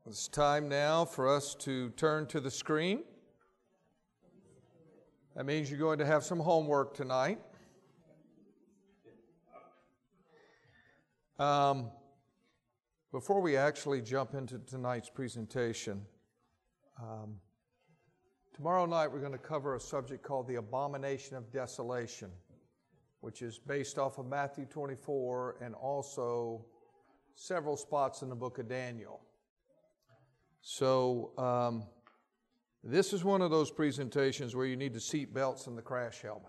It's time now for us to turn to the screen. That means you're going to have some homework tonight. Before we actually jump into tonight's presentation, tomorrow night we're going to cover a subject called the abomination of desolation, which is based off of Matthew 24 and also several spots in the book of Daniel. So this is one of those presentations where you need the seat belts and the crash helmet.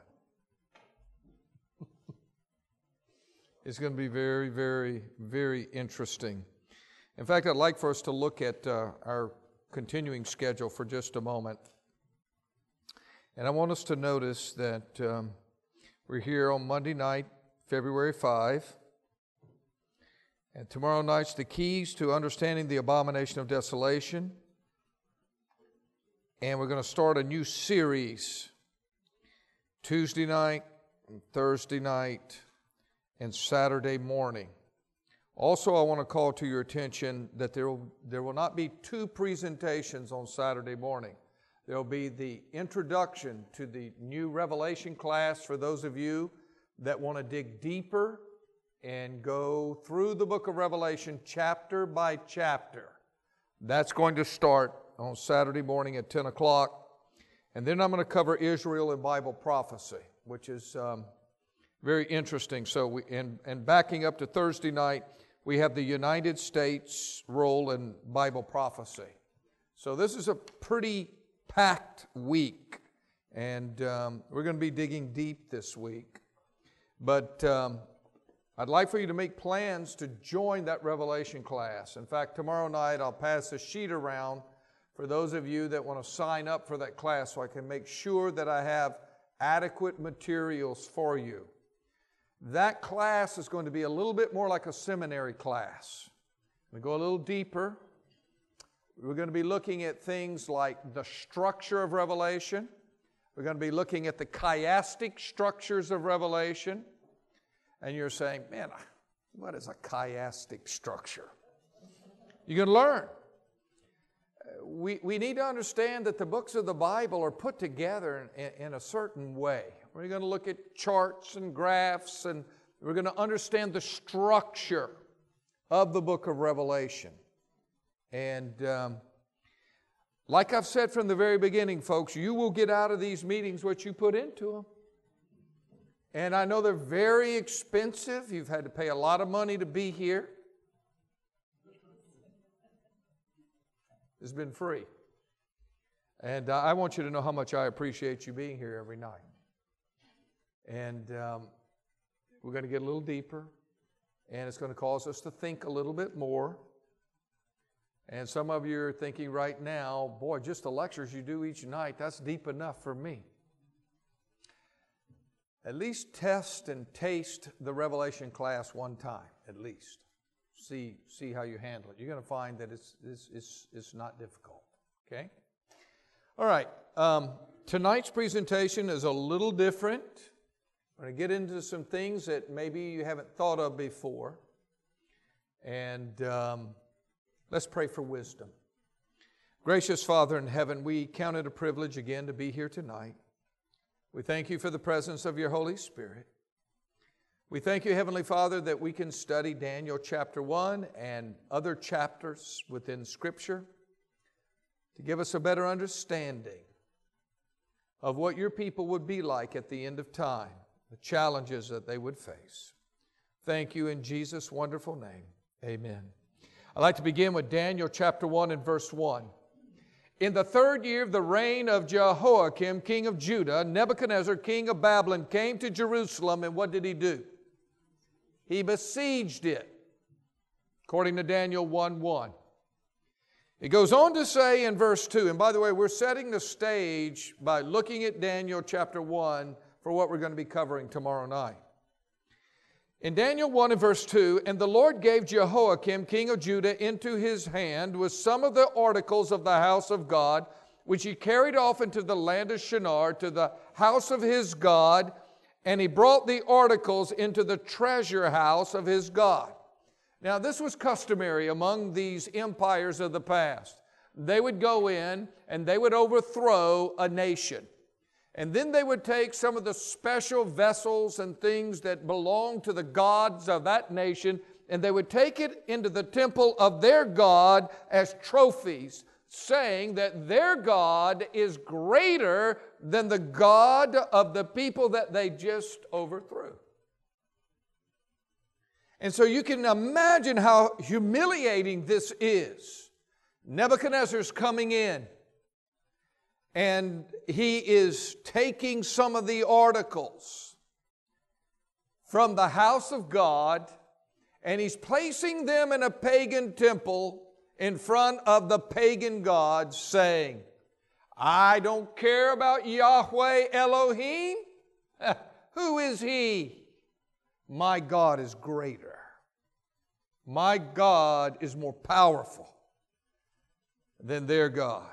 It's going to be very, very, very interesting. In fact, I'd like for us to look at our continuing schedule for just a moment. And I want us to notice that we're here on Monday night, February 5. And tomorrow night's the keys to understanding the abomination of desolation. And we're going to start a new series Tuesday night, and Thursday night, and Saturday morning. Also, I want to call to your attention that there will not be two presentations on Saturday morning. There will be the introduction to the new Revelation class for those of you that want to dig deeper and go through the book of Revelation chapter by chapter. That's going to start on Saturday morning at 10 o'clock. And then I'm going to cover Israel and Bible prophecy, which is very interesting. So, and backing up to Thursday night, we have the United States role in Bible prophecy. So this is a pretty packed week. And we're going to be digging deep this week. But I'd like for you to make plans to join that Revelation class. In fact, tomorrow night I'll pass a sheet around for those of you that want to sign up for that class so I can make sure that I have adequate materials for you. That class is going to be a little bit more like a seminary class. We go a little deeper. We're going to be looking at things like the structure of Revelation. We're going to be looking at the chiastic structures of Revelation. And you're saying, man, what is a chiastic structure? You're going to learn. We need to understand that the books of the Bible are put together in a certain way. We're going to look at charts and graphs, and we're going to understand the structure of the book of Revelation. And like I've said from the very beginning, folks, you will get out of these meetings what you put into them. And I know they're very expensive. You've had to pay a lot of money to be here. It's been free. And I want you to know how much I appreciate you being here every night. And we're going to get a little deeper. And it's going to cause us to think a little bit more. And some of you are thinking right now, boy, just the lectures you do each night, that's deep enough for me. At least test and taste the Revelation class one time, at least. See how you handle it. You're going to find that it's not difficult, okay? All right, tonight's presentation is a little different. We're going to get into some things that maybe you haven't thought of before. And let's pray for wisdom. Gracious Father in heaven, we count it a privilege again to be here tonight. We thank you for the presence of your Holy Spirit. We thank you, Heavenly Father, that we can study Daniel chapter 1 and other chapters within Scripture to give us a better understanding of what your people would be like at the end of time, the challenges that they would face. Thank you in Jesus' wonderful name. Amen. I'd like to begin with Daniel chapter 1 and verse 1. In the third year of the reign of Jehoiakim, king of Judah, Nebuchadnezzar, king of Babylon, came to Jerusalem, and what did he do? He besieged it, according to Daniel 1:1. It goes on to say in verse 2, and by the way, we're setting the stage by looking at Daniel chapter 1 for what we're going to be covering tomorrow night. In Daniel 1 and verse 2, and the Lord gave Jehoiakim, king of Judah, into his hand with some of the articles of the house of God, which he carried off into the land of Shinar to the house of his God, and he brought the articles into the treasure house of his God. Now, this was customary among these empires of the past. They would go in and they would overthrow a nation. And then they would take some of the special vessels and things that belonged to the gods of that nation, and they would take it into the temple of their god as trophies, saying that their God is greater than the God of the people that they just overthrew. And so you can imagine how humiliating this is. Nebuchadnezzar's coming in, and he is taking some of the articles from the house of God, and he's placing them in a pagan temple in front of the pagan gods, saying, I don't care about Yahweh Elohim. Who is He? My God is greater. My God is more powerful than their God.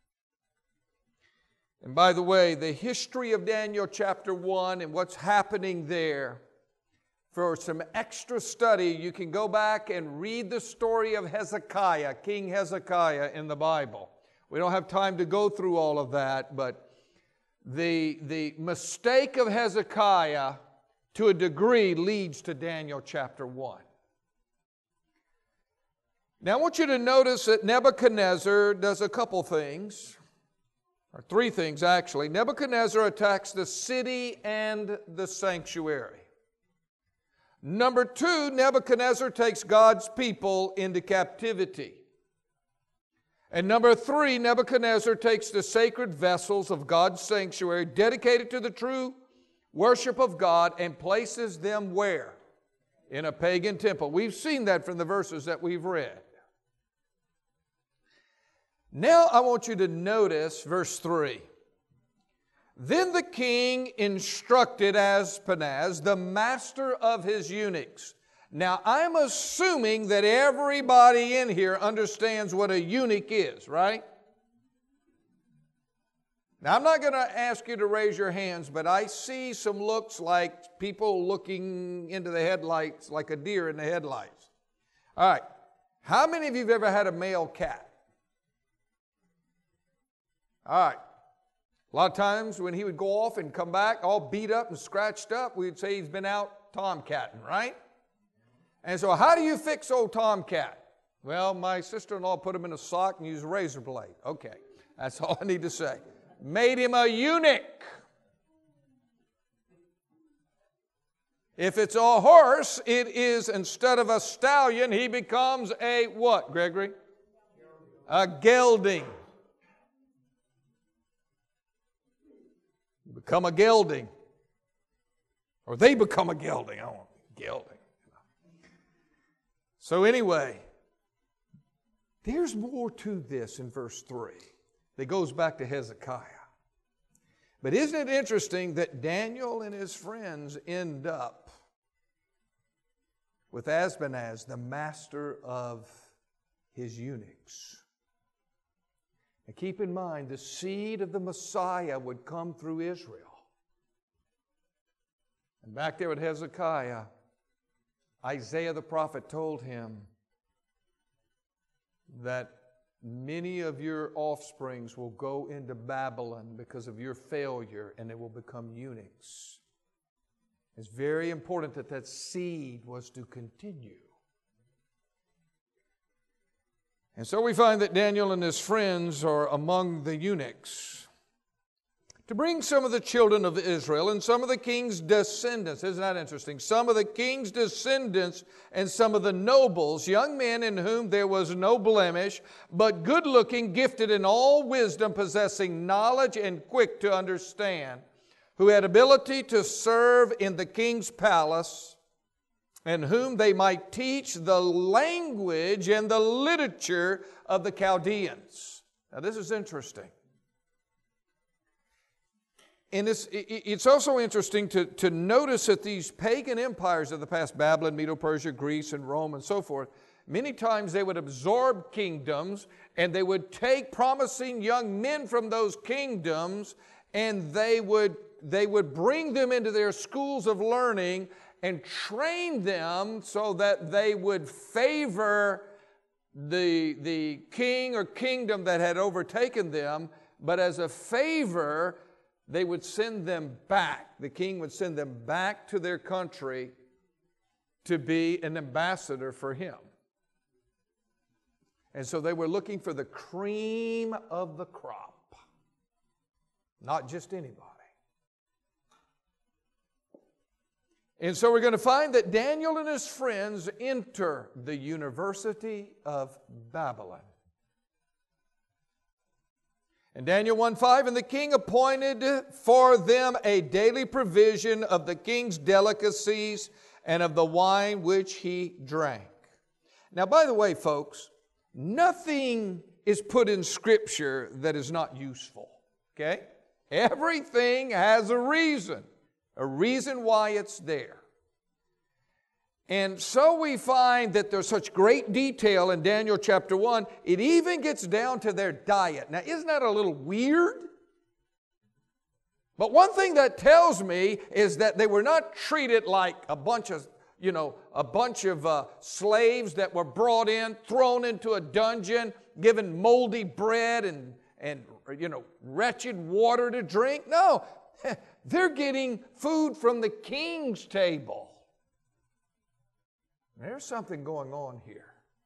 And by the way, the history of Daniel chapter 1 and what's happening there, for some extra study, you can go back and read the story of Hezekiah, King Hezekiah in the Bible. We don't have time to go through all of that, but the mistake of Hezekiah to a degree leads to Daniel chapter 1. Now I want you to notice that Nebuchadnezzar does a couple things, or three things actually. Nebuchadnezzar attacks the city and the sanctuary. Number two, Nebuchadnezzar takes God's people into captivity. And number three, Nebuchadnezzar takes the sacred vessels of God's sanctuary dedicated to the true worship of God and places them where? In a pagan temple. We've seen that from the verses that we've read. Now I want you to notice verse 3. Then the king instructed Ashpenaz, the master of his eunuchs. Now, I'm assuming that everybody in here understands what a eunuch is, right? Now, I'm not going to ask you to raise your hands, but I see some looks like people looking into the headlights, like a deer in the headlights. All right. How many of you have ever had a male cat? All right. A lot of times when he would go off and come back all beat up and scratched up, we'd say he's been out tomcatting, right? And so how do you fix old tomcat? Well, my sister-in-law put him in a sock and used a razor blade. Okay, that's all I need to say. Made him a eunuch. If it's a horse, it is, instead of a stallion, he becomes a what, Gregory? A gelding. Become a gelding. Or they become a gelding. I don't want gelding. So anyway, there's more to this in verse 3 that goes back to Hezekiah. But isn't it interesting that Daniel and his friends end up with Ashpenaz, the master of his eunuchs? And keep in mind, the seed of the Messiah would come through Israel. And back there with Hezekiah, Isaiah the prophet told him that many of your offsprings will go into Babylon because of your failure, and they will become eunuchs. It's very important that that seed was to continue. And so we find that Daniel and his friends are among the eunuchs to bring some of the children of Israel and some of the king's descendants. Isn't that interesting? Some of the king's descendants and some of the nobles, young men in whom there was no blemish, but good-looking, gifted in all wisdom, possessing knowledge and quick to understand, who had ability to serve in the king's palace, and whom they might teach the language and the literature of the Chaldeans. Now this is interesting. And it's also interesting to notice that these pagan empires of the past, Babylon, Medo-Persia, Greece, and Rome, and so forth, many times they would absorb kingdoms, and they would take promising young men from those kingdoms, and they would bring them into their schools of learning, and train them so that they would favor the king or kingdom that had overtaken them, but as a favor, they would send them back. The king would send them back to their country to be an ambassador for him. And so they were looking for the cream of the crop, not just anybody. And so we're going to find that Daniel and his friends enter the University of Babylon. In Daniel 1:5, and the king appointed for them a daily provision of the king's delicacies and of the wine which he drank. Now, by the way, folks, nothing is put in Scripture that is not useful. Okay? Everything has a reason why it's there. And so we find that there's such great detail in Daniel chapter 1, it even gets down to their diet. Now, isn't that a little weird? But one thing that tells me is that they were not treated like a bunch of slaves that were brought in, thrown into a dungeon, given moldy bread and wretched water to drink. No, they're getting food from the king's table. There's something going on here.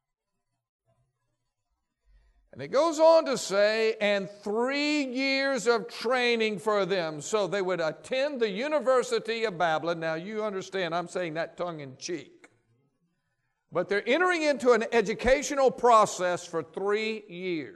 And it goes on to say, and 3 years of training for them. So they would attend the University of Babylon. Now you understand, I'm saying that tongue in cheek. But they're entering into an educational process for 3 years.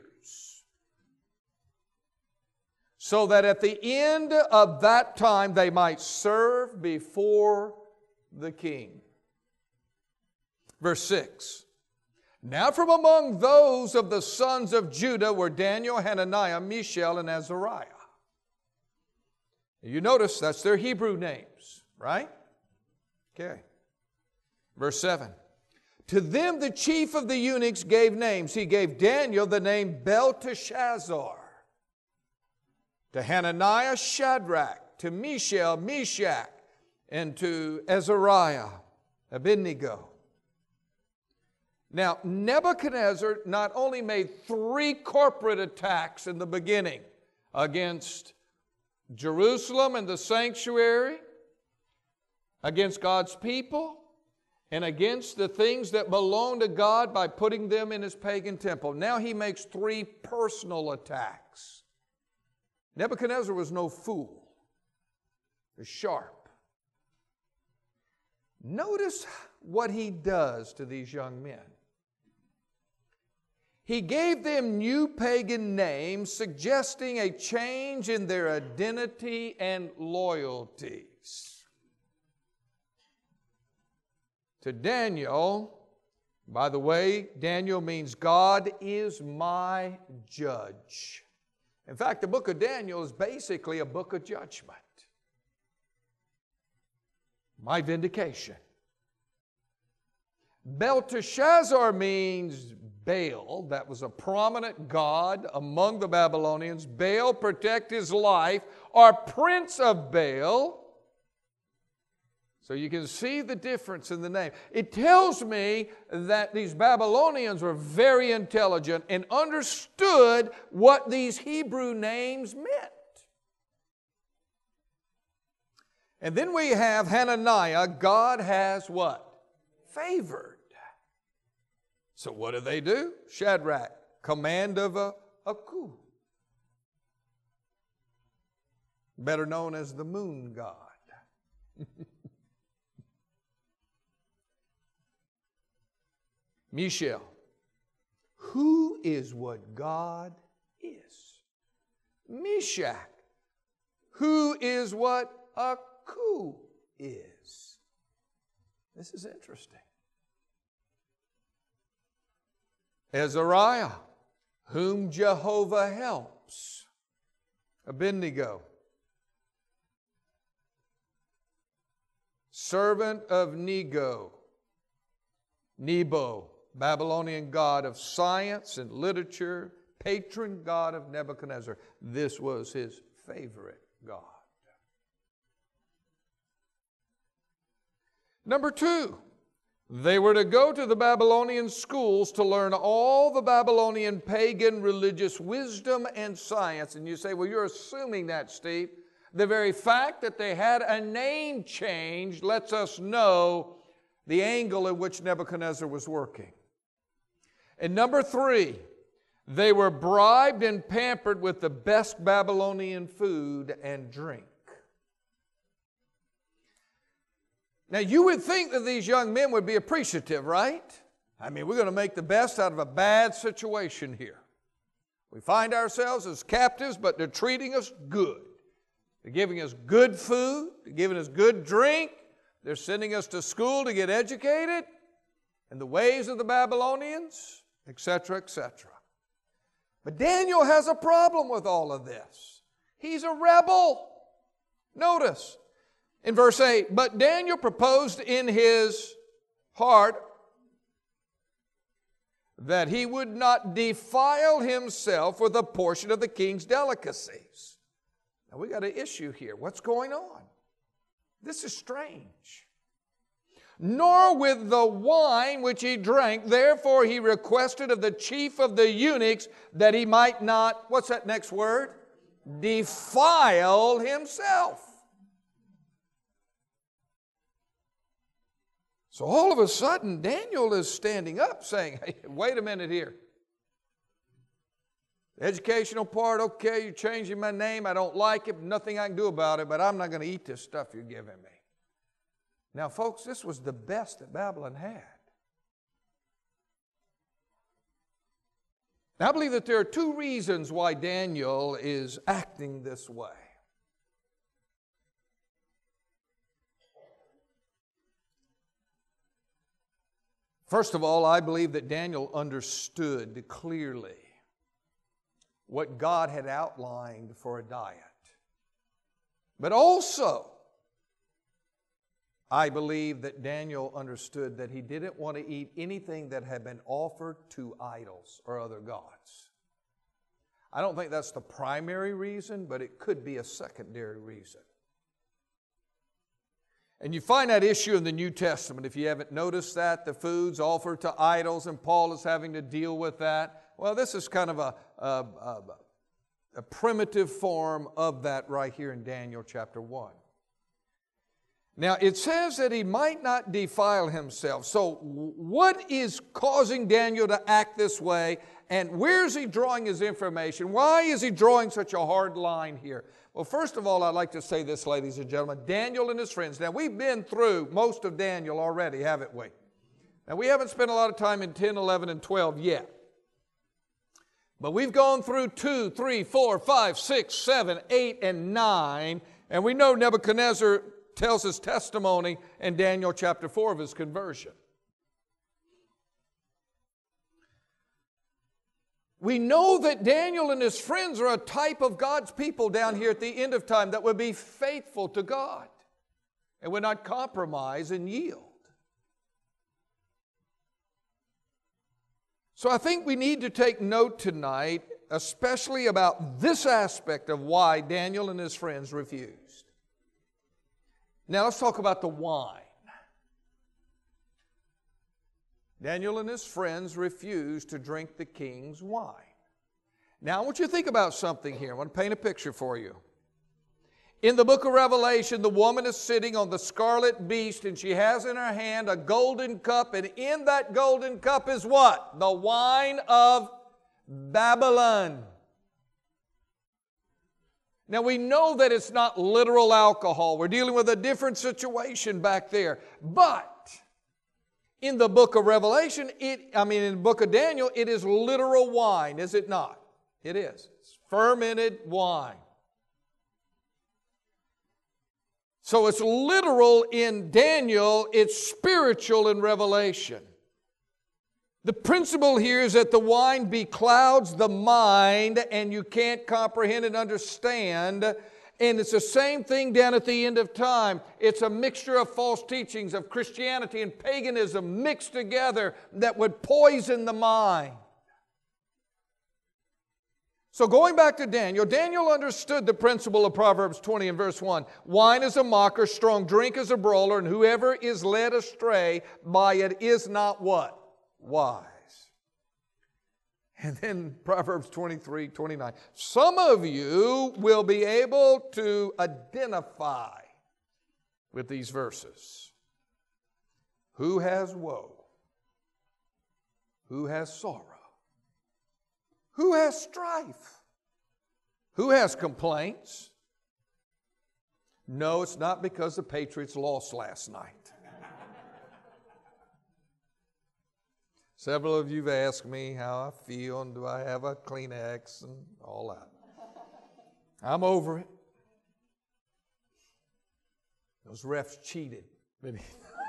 So that at the end of that time they might serve before the king. Verse 6. Now from among those of the sons of Judah were Daniel, Hananiah, Mishael, and Azariah. You notice that's their Hebrew names, right? Okay. Verse 7. To them the chief of the eunuchs gave names. He gave Daniel the name Belteshazzar. To Hananiah, Shadrach. To Mishael, Meshach. And to Azariah, Abednego. Now, Nebuchadnezzar not only made 3 corporate attacks in the beginning against Jerusalem and the sanctuary, against God's people, and against the things that belong to God by putting them in his pagan temple. Now he makes 3 personal attacks. Nebuchadnezzar was no fool. He was sharp. Notice what he does to these young men. He gave them new pagan names, suggesting a change in their identity and loyalties. To Daniel, by the way, Daniel means God is my judge. In fact, the book of Daniel is basically a book of judgment. My vindication. Belteshazzar means Baal. That was a prominent god among the Babylonians. Baal, protect his life, or prince of Baal. So you can see the difference in the name. It tells me that these Babylonians were very intelligent and understood what these Hebrew names meant. And then we have Hananiah. God has what? Favored. So what do? Shadrach, command of a coup. Better known as the moon god. Mishael, who is what God is. Meshach, who is what a coup is. This is interesting. Azariah, whom Jehovah helps. Abednego, servant of Nebo, Babylonian god of science and literature, patron god of Nebuchadnezzar. This was his favorite god. Number 2, they were to go to the Babylonian schools to learn all the Babylonian pagan religious wisdom and science. And you say, well, you're assuming that, Steve. The very fact that they had a name change lets us know the angle in which Nebuchadnezzar was working. And number 3, they were bribed and pampered with the best Babylonian food and drink. Now, you would think that these young men would be appreciative, right? I mean, we're going to make the best out of a bad situation here. We find ourselves as captives, but they're treating us good. They're giving us good food. They're giving us good drink. They're sending us to school to get educated in the ways of the Babylonians, etc., etc. But Daniel has a problem with all of this. He's a rebel. Notice, in verse 8, but Daniel proposed in his heart that he would not defile himself with a portion of the king's delicacies. Now we got an issue here. What's going on? This is strange. Nor with the wine which he drank, therefore he requested of the chief of the eunuchs that he might not, what's that next word? Defile himself. So all of a sudden, Daniel is standing up saying, hey, wait a minute here. The educational part, okay, you're changing my name. I don't like it. Nothing I can do about it, but I'm not going to eat this stuff you're giving me. Now, folks, this was the best that Babylon had. Now, I believe that there are 2 reasons why Daniel is acting this way. First of all, I believe that Daniel understood clearly what God had outlined for a diet. But also, I believe that Daniel understood that he didn't want to eat anything that had been offered to idols or other gods. I don't think that's the primary reason, but it could be a secondary reason. And you find that issue in the New Testament. If you haven't noticed that, the foods offered to idols, and Paul is having to deal with that. Well, this is kind of a primitive form of that right here in Daniel chapter 1. Now, it says that he might not defile himself. So what is causing Daniel to act this way? And where is he drawing his information? Why is he drawing such a hard line here? Well, first of all, I'd like to say this, ladies and gentlemen. Daniel and his friends. Now, we've been through most of Daniel already, haven't we? Now, we haven't spent a lot of time in 10, 11, and 12 yet. But we've gone through 2, 3, 4, 5, 6, 7, 8, and 9. And we know Nebuchadnezzar tells his testimony in Daniel chapter 4 of his conversion. We know that Daniel and his friends are a type of God's people down here at the end of time that would be faithful to God and would not compromise and yield. So I think we need to take note tonight, especially about this aspect of why Daniel and his friends refused. Now let's talk about the wine. Daniel and his friends refused to drink the king's wine. Now I want you to think about something here. I want to paint a picture for you. In the book of Revelation, the woman is sitting on the scarlet beast, and she has in her hand a golden cup, and in that golden cup is what? The wine of Babylon. Now we know that it's not literal alcohol. We're dealing with a different situation back there. But in the book of Revelation, in the book of Daniel, it is literal wine, is it not? It is. It's fermented wine. So it's literal in Daniel, it's spiritual in Revelation. The principle here is that the wine beclouds the mind and you can't comprehend and understand. And it's the same thing down at the end of time. It's a mixture of false teachings of Christianity and paganism mixed together that would poison the mind. So going back to Daniel, Daniel understood the principle of Proverbs 20 and verse 1. Wine is a mocker, strong drink is a brawler, and whoever is led astray by it is not what? Wise. And then Proverbs 23, 29. Some of you will be able to identify with these verses. Who has woe? Who has sorrow? Who has strife? Who has complaints? No, it's not because the Patriots lost last night. Several of you have asked me how I feel and do I have a Kleenex and all that. I'm over it. Those refs cheated. Amen.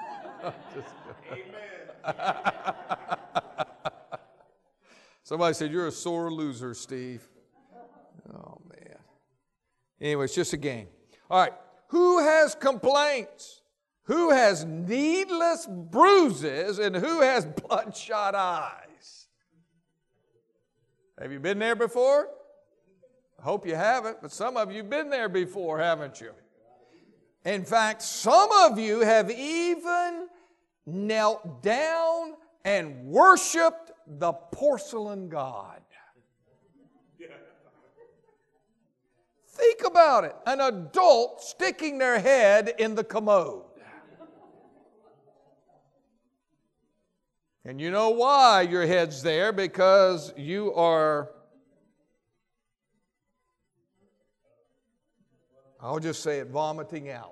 Somebody said, you're a sore loser, Steve. Oh, man. Anyway, it's just a game. All right. Who has complaints? Who has needless bruises? And who has bloodshot eyes? Have you been there before? I hope you haven't, but some of you have been there before, haven't you? In fact, some of you have even knelt down and worshiped the porcelain god. Think about it. An adult sticking their head in the commode. And you know why your head's there? Because you are, I'll just say it, vomiting out.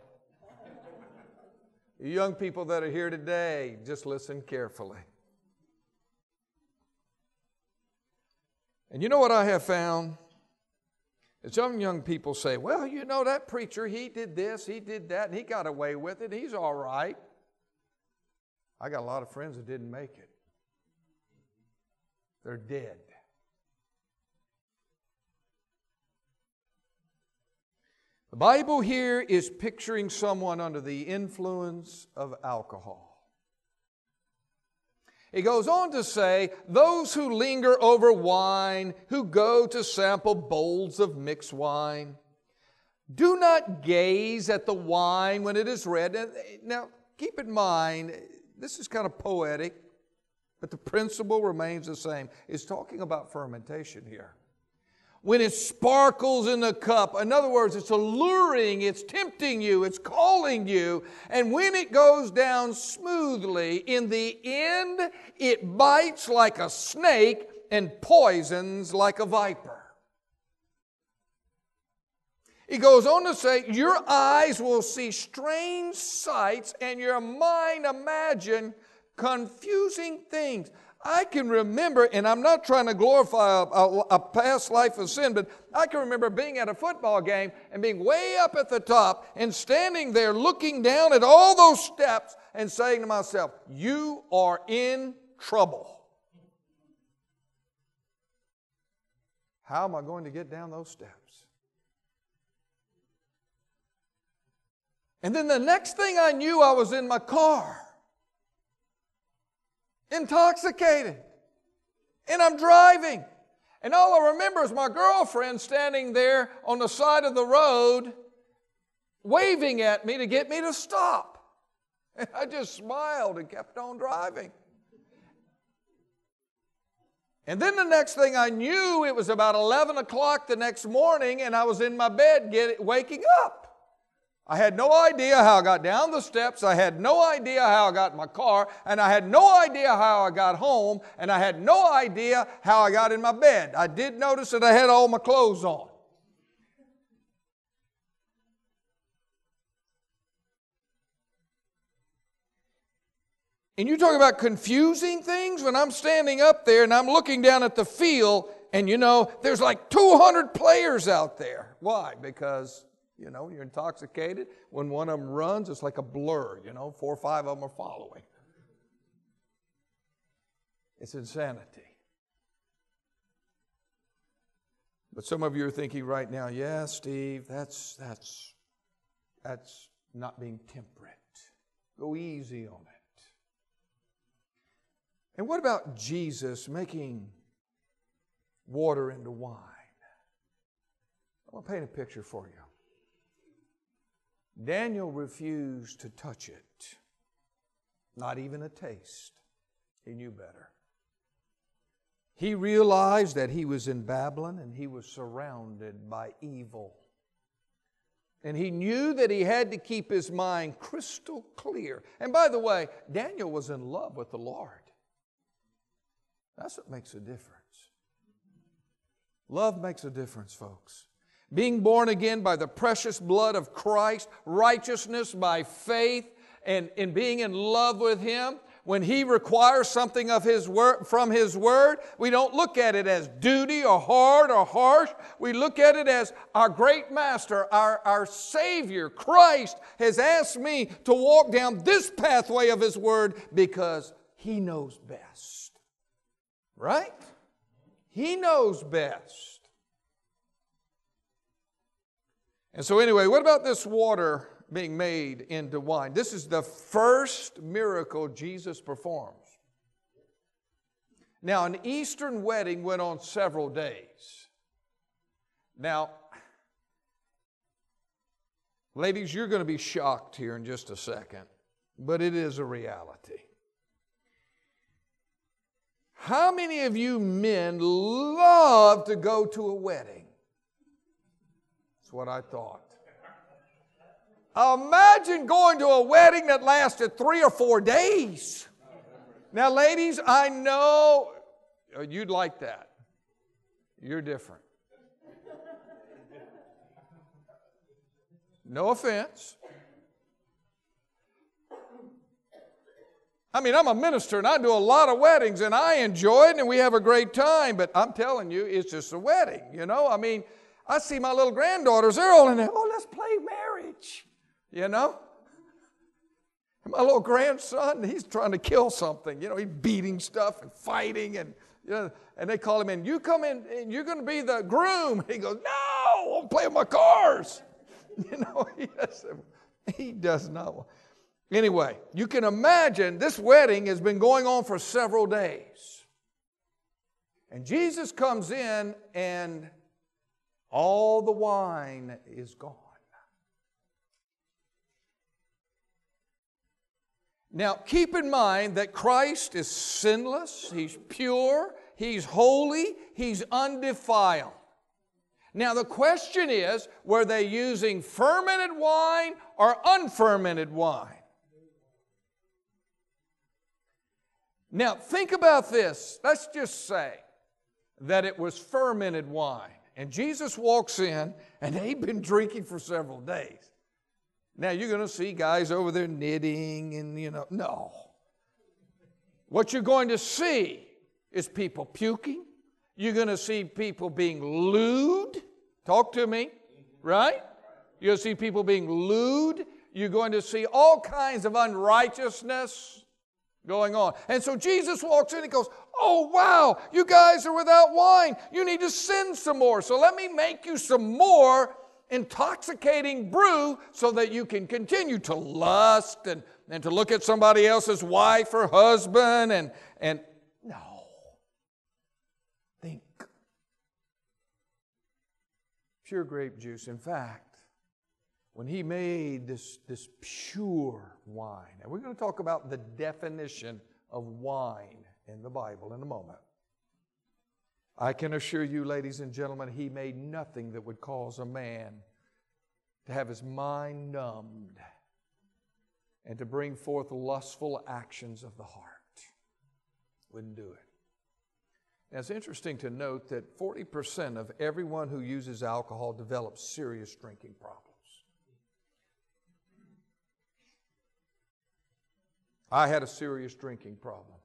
You young people that are here today, just listen carefully. And you know what I have found? Is young people say, well, you know, that preacher, he did this, he did that, and he got away with it. He's all right. I got a lot of friends that didn't make it. They're dead. The Bible here is picturing someone under the influence of alcohol. It goes on to say, those who linger over wine, who go to sample bowls of mixed wine, do not gaze at the wine when it is red. Now, keep in mind, this is kind of poetic, but the principle remains the same. It's talking about fermentation here. When it sparkles in the cup, in other words, it's alluring, it's tempting you, it's calling you, and when it goes down smoothly, in the end, it bites like a snake and poisons like a viper. He goes on to say, your eyes will see strange sights and your mind imagine confusing things. I can remember, and I'm not trying to glorify a past life of sin, but I can remember being at a football game and being way up at the top and standing there looking down at all those steps and saying to myself, you are in trouble. How am I going to get down those steps? And then the next thing I knew, I was in my car. Intoxicated. And I'm driving. And all I remember is my girlfriend standing there on the side of the road waving at me to get me to stop. And I just smiled and kept on driving. And then the next thing I knew, it was about 11 o'clock the next morning and I was in my bed waking up. I had no idea how I got down the steps. I had no idea how I got in my car. And I had no idea how I got home. And I had no idea how I got in my bed. I did notice that I had all my clothes on. And you talk about confusing things when I'm standing up there and I'm looking down at the field and you know, there's like 200 players out there. Why? Because you know, you're intoxicated. When one of them runs, it's like a blur. You know, 4 or 5 of them are following. It's insanity. But some of you are thinking right now, yeah, Steve, that's not being temperate. Go easy on it. And what about Jesus making water into wine? I'm going to paint a picture for you. Daniel refused to touch it. Not even a taste. He knew better. He realized that he was in Babylon and he was surrounded by evil. And he knew that he had to keep his mind crystal clear. And by the way, Daniel was in love with the Lord. That's what makes a difference. Love makes a difference, folks. Being born again by the precious blood of Christ, righteousness by faith, and in being in love with Him. When He requires something of His word, from His Word, we don't look at it as duty or hard or harsh. We look at it as our great Master, our Savior, Christ, has asked me to walk down this pathway of His Word because He knows best. Right? He knows best. And so anyway, what about this water being made into wine? This is the first miracle Jesus performs. Now, an Eastern wedding went on several days. Now, ladies, you're going to be shocked here in just a second, but it is a reality. How many of you men love to go to a wedding? That's what I thought. Imagine going to a wedding that lasted 3 or 4 days. Now, ladies, I know you'd like that. You're different. No offense. I mean, I'm a minister and I do a lot of weddings and I enjoy it and we have a great time, but I'm telling you, it's just a wedding, you know? I mean, I see my little granddaughters, they're all in there, oh, let's play marriage, you know? And my little grandson, he's trying to kill something, you know, he's beating stuff and fighting and, you know, and they call him in, you come in and you're going to be the groom. He goes, no, I'm playing my cars. You know, he does not. Anyway, you can imagine this wedding has been going on for several days. And Jesus comes in and all the wine is gone. Now, keep in mind that Christ is sinless, He's pure, He's holy, He's undefiled. Now, the question is, were they using fermented wine or unfermented wine? Now, think about this. Let's just say that it was fermented wine. And Jesus walks in, and they've been drinking for several days. Now, you're going to see guys over there knitting and, you know, no. What you're going to see is people puking. You're going to see people being lewd. Talk to me, right? You're going to see people being lewd. You're going to see all kinds of unrighteousness going on. And so Jesus walks in and goes, oh, wow, you guys are without wine. You need to send some more. So let me make you some more intoxicating brew so that you can continue to lust and to look at somebody else's wife or husband and no. Think. Pure grape juice. In fact, when He made this pure wine, and we're going to talk about the definition of wine in the Bible in a moment. I can assure you, ladies and gentlemen, He made nothing that would cause a man to have his mind numbed and to bring forth lustful actions of the heart. Wouldn't do it. Now, it's interesting to note that 40% of everyone who uses alcohol develops serious drinking problems. I had a serious drinking problem.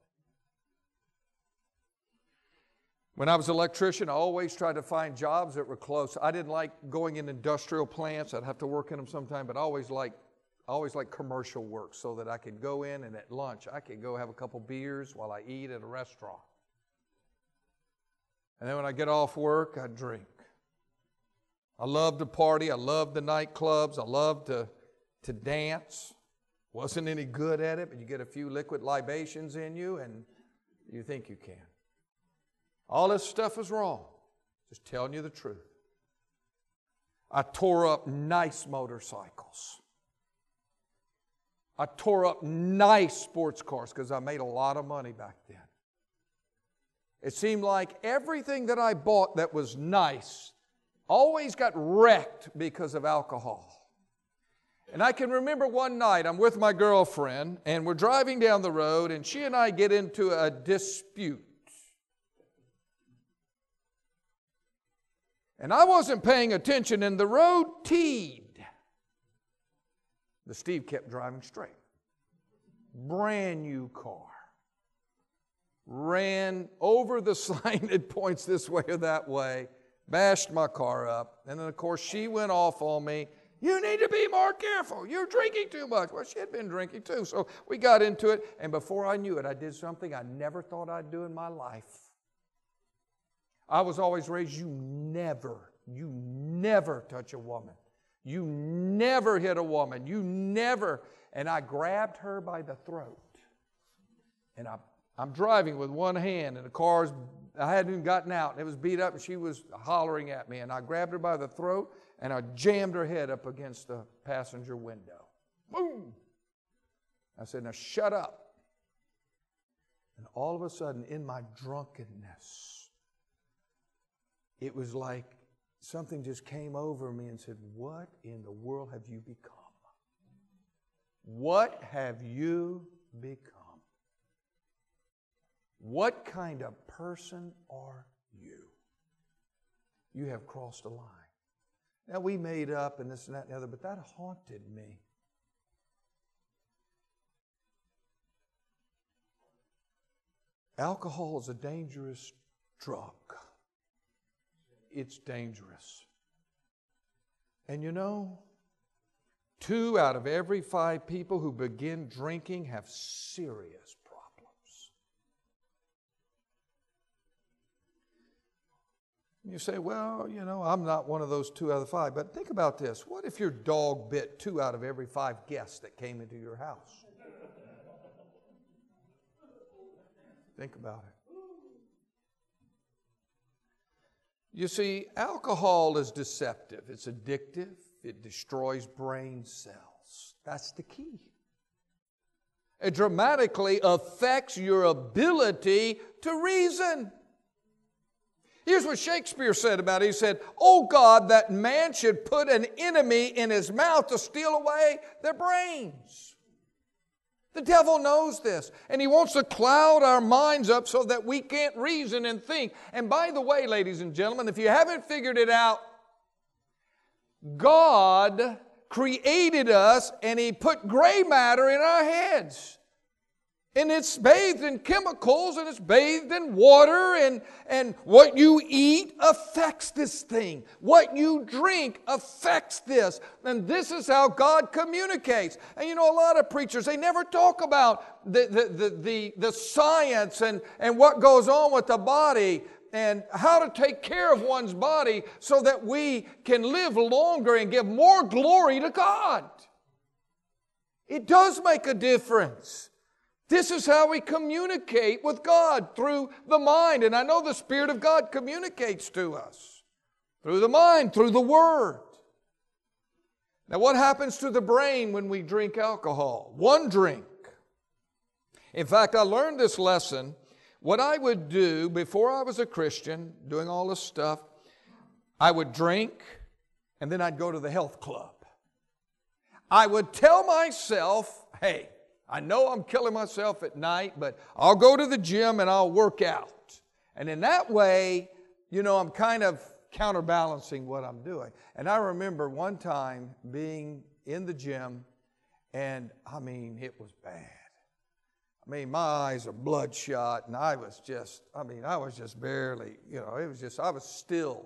When I was an electrician, I always tried to find jobs that were close. I didn't like going in industrial plants. I'd have to work in them sometime, but I always liked commercial work so that I could go in and at lunch, I could go have a couple beers while I eat at a restaurant. And then when I get off work, I drink. I love to party. I love the nightclubs. I love to dance. Wasn't any good at it, but you get a few liquid libations in you and you think you can. All this stuff is wrong. Just telling you the truth. I tore up nice motorcycles. I tore up nice sports cars because I made a lot of money back then. It seemed like everything that I bought that was nice always got wrecked because of alcohol. And I can remember one night I'm with my girlfriend and we're driving down the road and she and I get into a dispute. And I wasn't paying attention and the road teed. The Steve kept driving straight. Brand new car. Ran over the sign that points this way or that way. Bashed my car up. And then of course she went off on me. You need to be more careful. You're drinking too much. Well, she had been drinking too. So we got into it. And before I knew it, I did something I never thought I'd do in my life. I was always raised, you never touch a woman. You never hit a woman. You never. And I grabbed her by the throat. And I'm driving with one hand and the car's, I hadn't even gotten out. And it was beat up and she was hollering at me. And I grabbed her by the throat and I jammed her head up against the passenger window. Boom! I said, now shut up. And all of a sudden, in my drunkenness, it was like something just came over me and said, what in the world have you become? What have you become? What kind of person are you? You have crossed a line. Now, we made up and this and that and the other, but that haunted me. Alcohol is a dangerous drug. It's dangerous. And you know, 2 out of every 5 people who begin drinking have serious problems. You say, well, you know, I'm not one of those 2 out of 5. But think about this. What if your dog bit 2 out of every 5 guests that came into your house? Think about it. You see, alcohol is deceptive. It's addictive. It destroys brain cells. That's the key. It dramatically affects your ability to reason. Here's what Shakespeare said about it. He said, "Oh God, that man should put an enemy in his mouth to steal away their brains." The devil knows this, and he wants to cloud our minds up so that we can't reason and think. And by the way, ladies and gentlemen, if you haven't figured it out, God created us and He put gray matter in our heads. And it's bathed in chemicals and it's bathed in water, and what you eat affects this thing. What you drink affects this. And this is how God communicates. And you know, a lot of preachers, they never talk about the science and what goes on with the body and how to take care of one's body so that we can live longer and give more glory to God. It does make a difference. This is how we communicate with God, through the mind. And I know the Spirit of God communicates to us through the mind, through the Word. Now, what happens to the brain when we drink alcohol? One drink. In fact, I learned this lesson. What I would do before I was a Christian, doing all this stuff, I would drink and then I'd go to the health club. I would tell myself, hey, I know I'm killing myself at night, but I'll go to the gym and I'll work out. And in that way, you know, I'm kind of counterbalancing what I'm doing. And I remember one time being in the gym, and I mean, it was bad. I mean, my eyes are bloodshot, and I was just barely, you know, it was just, I was still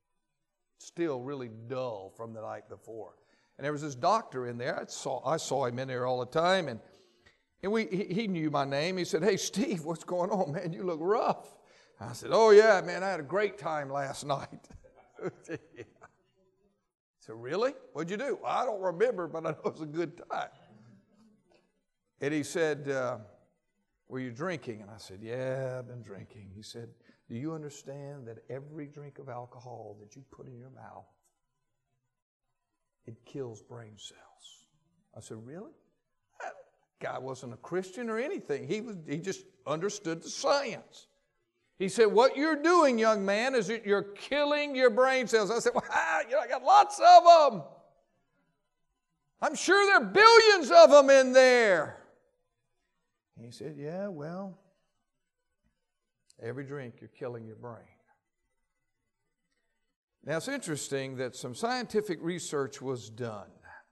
really dull from the night before. And there was this doctor in there. I saw him in there all the time, and he knew my name. He said, "Hey, Steve, what's going on, man? You look rough." I said, "Oh, yeah, man, I had a great time last night." Yeah. So, really? What'd you do? "I don't remember, but I know it was a good time." And he said, "Were you drinking?" And I said, "Yeah, I've been drinking." He said, "Do you understand that every drink of alcohol that you put in your mouth it kills brain cells. I said, really? That guy wasn't a Christian or anything. He just understood the science. He said, what you're doing, young man, is that you're killing your brain cells. I said, well, I got lots of them. I'm sure there are billions of them in there. And he said, yeah, well, every drink you're killing your brain. Now, it's interesting that some scientific research was done.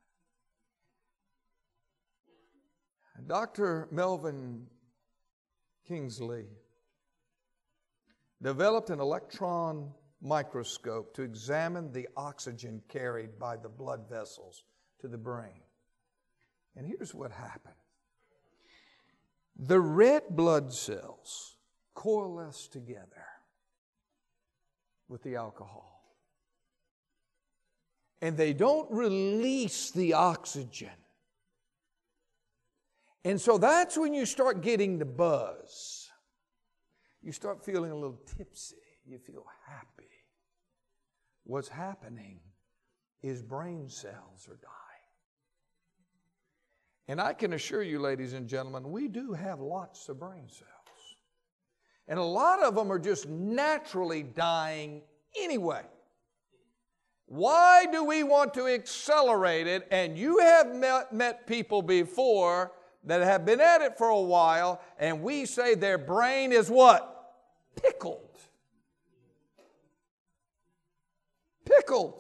Dr. Melvin Kingsley developed an electron microscope to examine the oxygen carried by the blood vessels to the brain. And here's what happened. The red blood cells coalesce together with the alcohol. And they don't release the oxygen. And so that's when you start getting the buzz. You start feeling a little tipsy. You feel happy. What's happening is brain cells are dying. And I can assure you, ladies and gentlemen, we do have lots of brain cells. And a lot of them are just naturally dying anyway. Why do we want to accelerate it? And you have met people before that have been at it for a while, and we say their brain is what? Pickled. Pickled.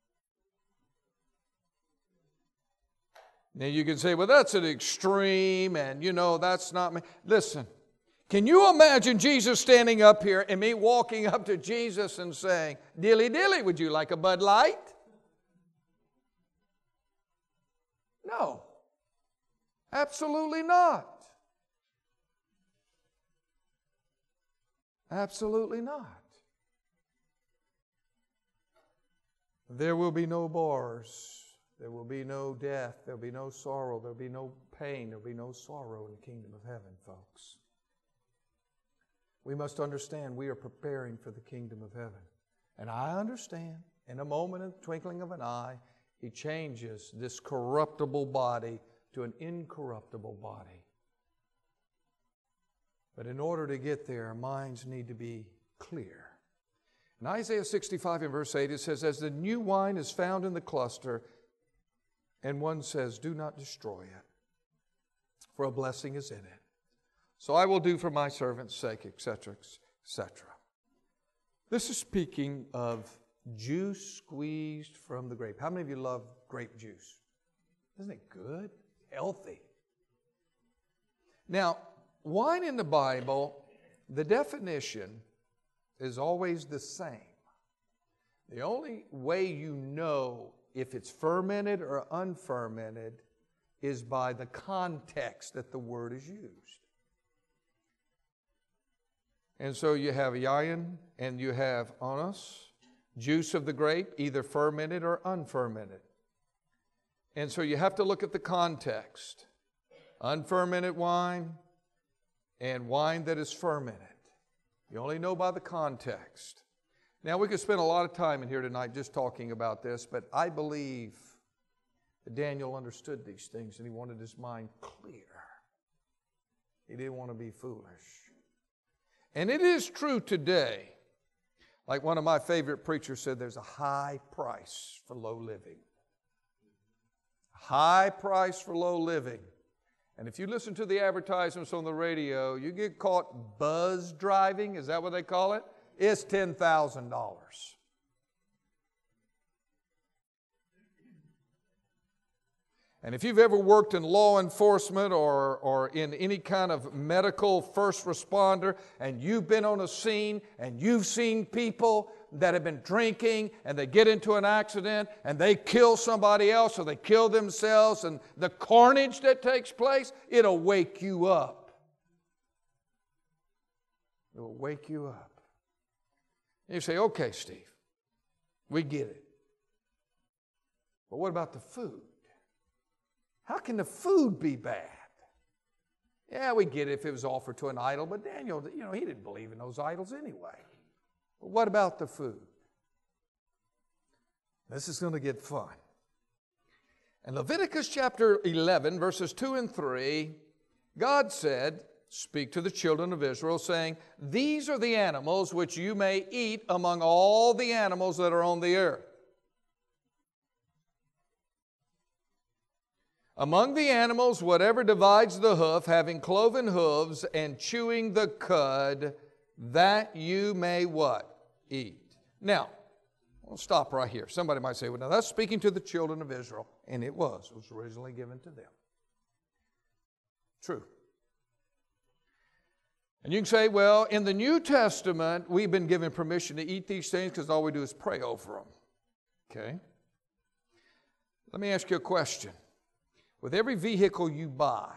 Now you can say, well, that's an extreme, and that's not me. Listen, can you imagine Jesus standing up here and me walking up to Jesus and saying, dilly dilly, would you like a Bud Light? No. Absolutely not. Absolutely not. There will be no bars. There will be no death. There will be no sorrow. There will be no pain. There will be no sorrow in the kingdom of heaven, folks. We must understand we are preparing for the kingdom of heaven. And I understand, in a moment, in the twinkling of an eye, He changes this corruptible body to an incorruptible body. But in order to get there, our minds need to be clear. In Isaiah 65 and verse 8, it says, as the new wine is found in the cluster, and one says, do not destroy it, for a blessing is in it. So I will do for my servant's sake, etc., etc. This is speaking of juice squeezed from the grape. How many of you love grape juice? Isn't it good? Healthy. Now, wine in the Bible, the definition is always the same. The only way you know if it's fermented or unfermented is by the context that the word is used. And so you have yayin and you have annos, juice of the grape, either fermented or unfermented. And so you have to look at the context. Unfermented wine and wine that is fermented. You only know by the context. Now, we could spend a lot of time in here tonight just talking about this, but I believe that Daniel understood these things and he wanted his mind clear. He didn't want to be foolish. And it is true today. Like one of my favorite preachers said, there's a high price for low living. High price for low living. And if you listen to the advertisements on the radio, you get caught buzz driving. Is that what they call it? It's $10,000. And if you've ever worked in law enforcement or in any kind of medical first responder, and you've been on a scene and you've seen people that have been drinking and they get into an accident and they kill somebody else or they kill themselves, and the carnage that takes place, it'll wake you up. It will wake you up. And you say, okay, Steve, we get it. But what about the food? How can the food be bad? Yeah, we get it if it was offered to an idol, but Daniel, he didn't believe in those idols anyway. But what about the food? This is going to get fun. In Leviticus chapter 11, verses 2 and 3, God said, speak to the children of Israel, saying, these are the animals which you may eat among all the animals that are on the earth. Among the animals, whatever divides the hoof, having cloven hooves and chewing the cud, that you may what? Eat. Now, we'll stop right here. Somebody might say, well, now that's speaking to the children of Israel. And it was. It was originally given to them. True. And you can say, well, in the New Testament, we've been given permission to eat these things because all we do is pray over them. Okay? Let me ask you a question. With every vehicle you buy,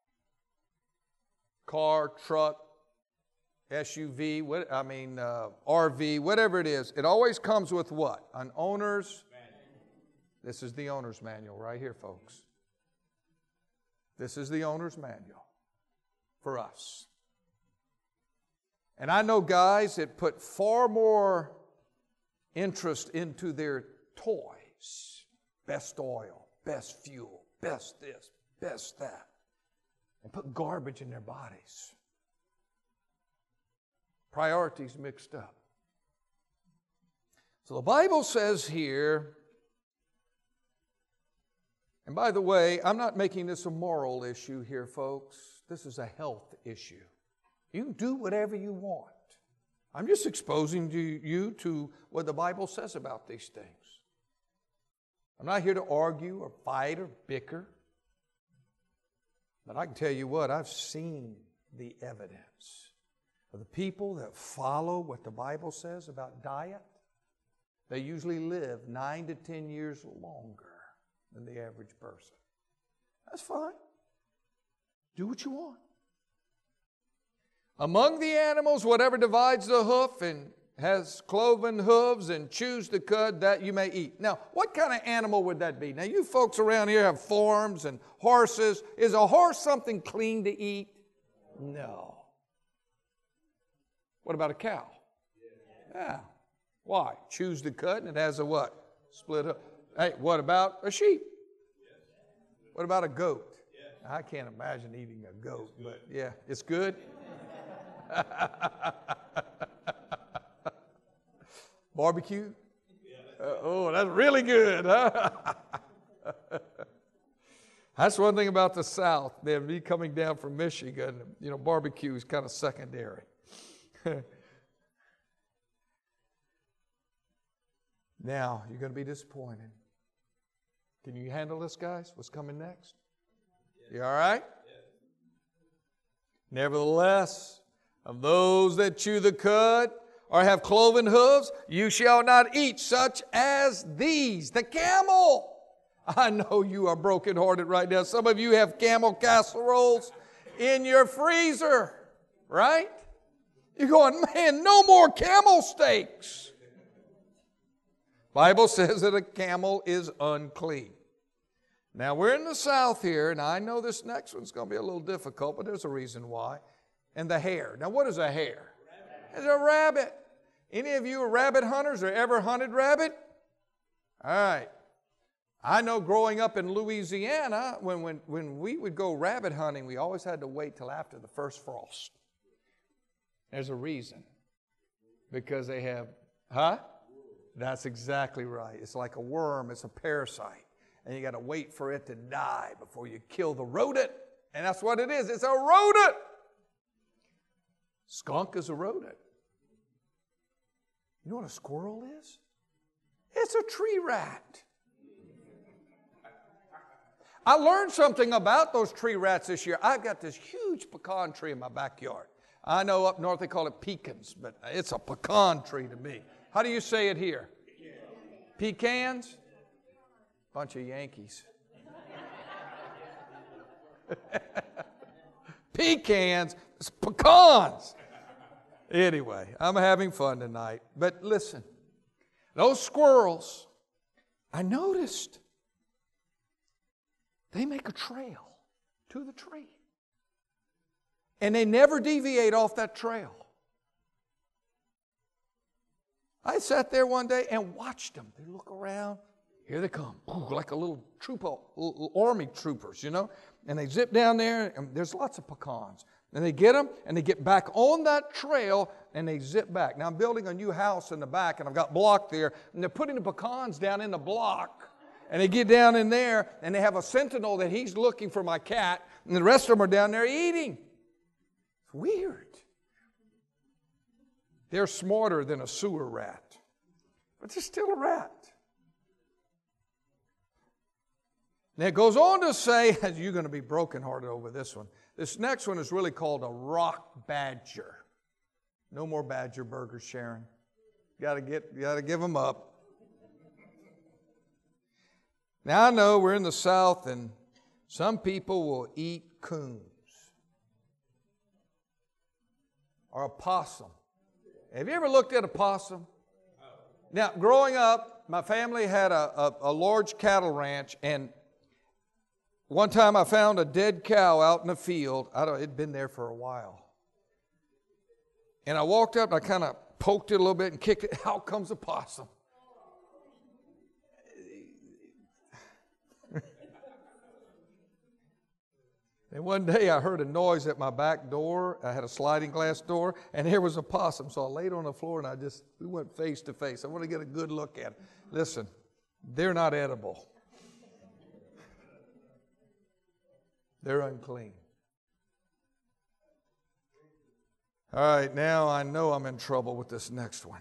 car, truck, SUV, RV, whatever it is, it always comes with what? An owner's manual. This is the owner's manual right here, folks. This is the owner's manual for us. And I know guys that put far more interest into their toys. Best oil, best fuel, best this, best that. And put garbage in their bodies. Priorities mixed up. So the Bible says here, and by the way, I'm not making this a moral issue here, folks. This is a health issue. You can do whatever you want. I'm just exposing you to what the Bible says about these things. I'm not here to argue or fight or bicker. But I can tell you what, I've seen the evidence of the people that follow what the Bible says about diet. They usually live 9 to 10 years longer than the average person. That's fine. Do what you want. Among the animals, whatever divides the hoof and has cloven hooves and chews the cud, that you may eat. Now, what kind of animal would that be? Now, you folks around here have farms and horses. Is a horse something clean to eat? No. What about a cow? Yeah. Why? Chews the cud and it has a what? Split hoof. Hey, what about a sheep? What about a goat? I can't imagine eating a goat, but yeah, it's good. Barbecue? Oh, that's really good, huh? That's one thing about the South. Me coming down from Michigan, barbecue is kind of secondary. Now, you're going to be disappointed. Can you handle this, guys? What's coming next? You all right? Nevertheless, of those that chew the cud or have cloven hooves, you shall not eat such as these. The camel. I know you are brokenhearted right now. Some of you have camel casseroles in your freezer, right? You're going, man, no more camel steaks. Bible says that a camel is unclean. Now, we're in the South here, and I know this next one's going to be a little difficult, but there's a reason why. And the hare. Now, what is a hare? It's a rabbit. Any of you are rabbit hunters or ever hunted rabbit? All right. I know growing up in Louisiana, when we would go rabbit hunting, we always had to wait till after the first frost. There's a reason. Because they have, That's exactly right. It's like a worm. It's a parasite. And you got to wait for it to die before you kill the rodent. And that's what it is. It's a rodent. Skunk is a rodent. You know what a squirrel is? It's a tree rat. I learned something about those tree rats this year. I've got this huge pecan tree in my backyard. I know up north they call it pecans, but it's a pecan tree to me. How do you say it here? Pecans? Bunch of Yankees. Pecans, it's pecans. Anyway, I'm having fun tonight. But listen, those squirrels, I noticed, they make a trail to the tree. And they never deviate off that trail. I sat there one day and watched them. They look around. Here they come, like a little troop of little army troopers, you know. And they zip down there, and there's lots of pecans. And they get them, and they get back on that trail, and they zip back. Now, I'm building a new house in the back, and I've got block there, and they're putting the pecans down in the block. And they get down in there, and they have a sentinel that he's looking for my cat, and the rest of them are down there eating. It's weird. They're smarter than a sewer rat, but they're still a rat. Now it goes on to say, you're going to be brokenhearted over this one. This next one is really called a rock badger. No more badger burgers, Sharon. You got to give them up. Now I know we're in the South, and some people will eat coons or a possum. Have you ever looked at a possum? Now, growing up, my family had a large cattle ranch, and one time I found a dead cow out in the field. It'd been there for a while. And I walked up and I kind of poked it a little bit and kicked it. Out comes a possum. And one day I heard a noise at my back door. I had a sliding glass door, and there was a possum. So I laid on the floor and we went face to face. I want to get a good look at it. Listen, they're not edible. They're unclean. All right, now I know I'm in trouble with this next one.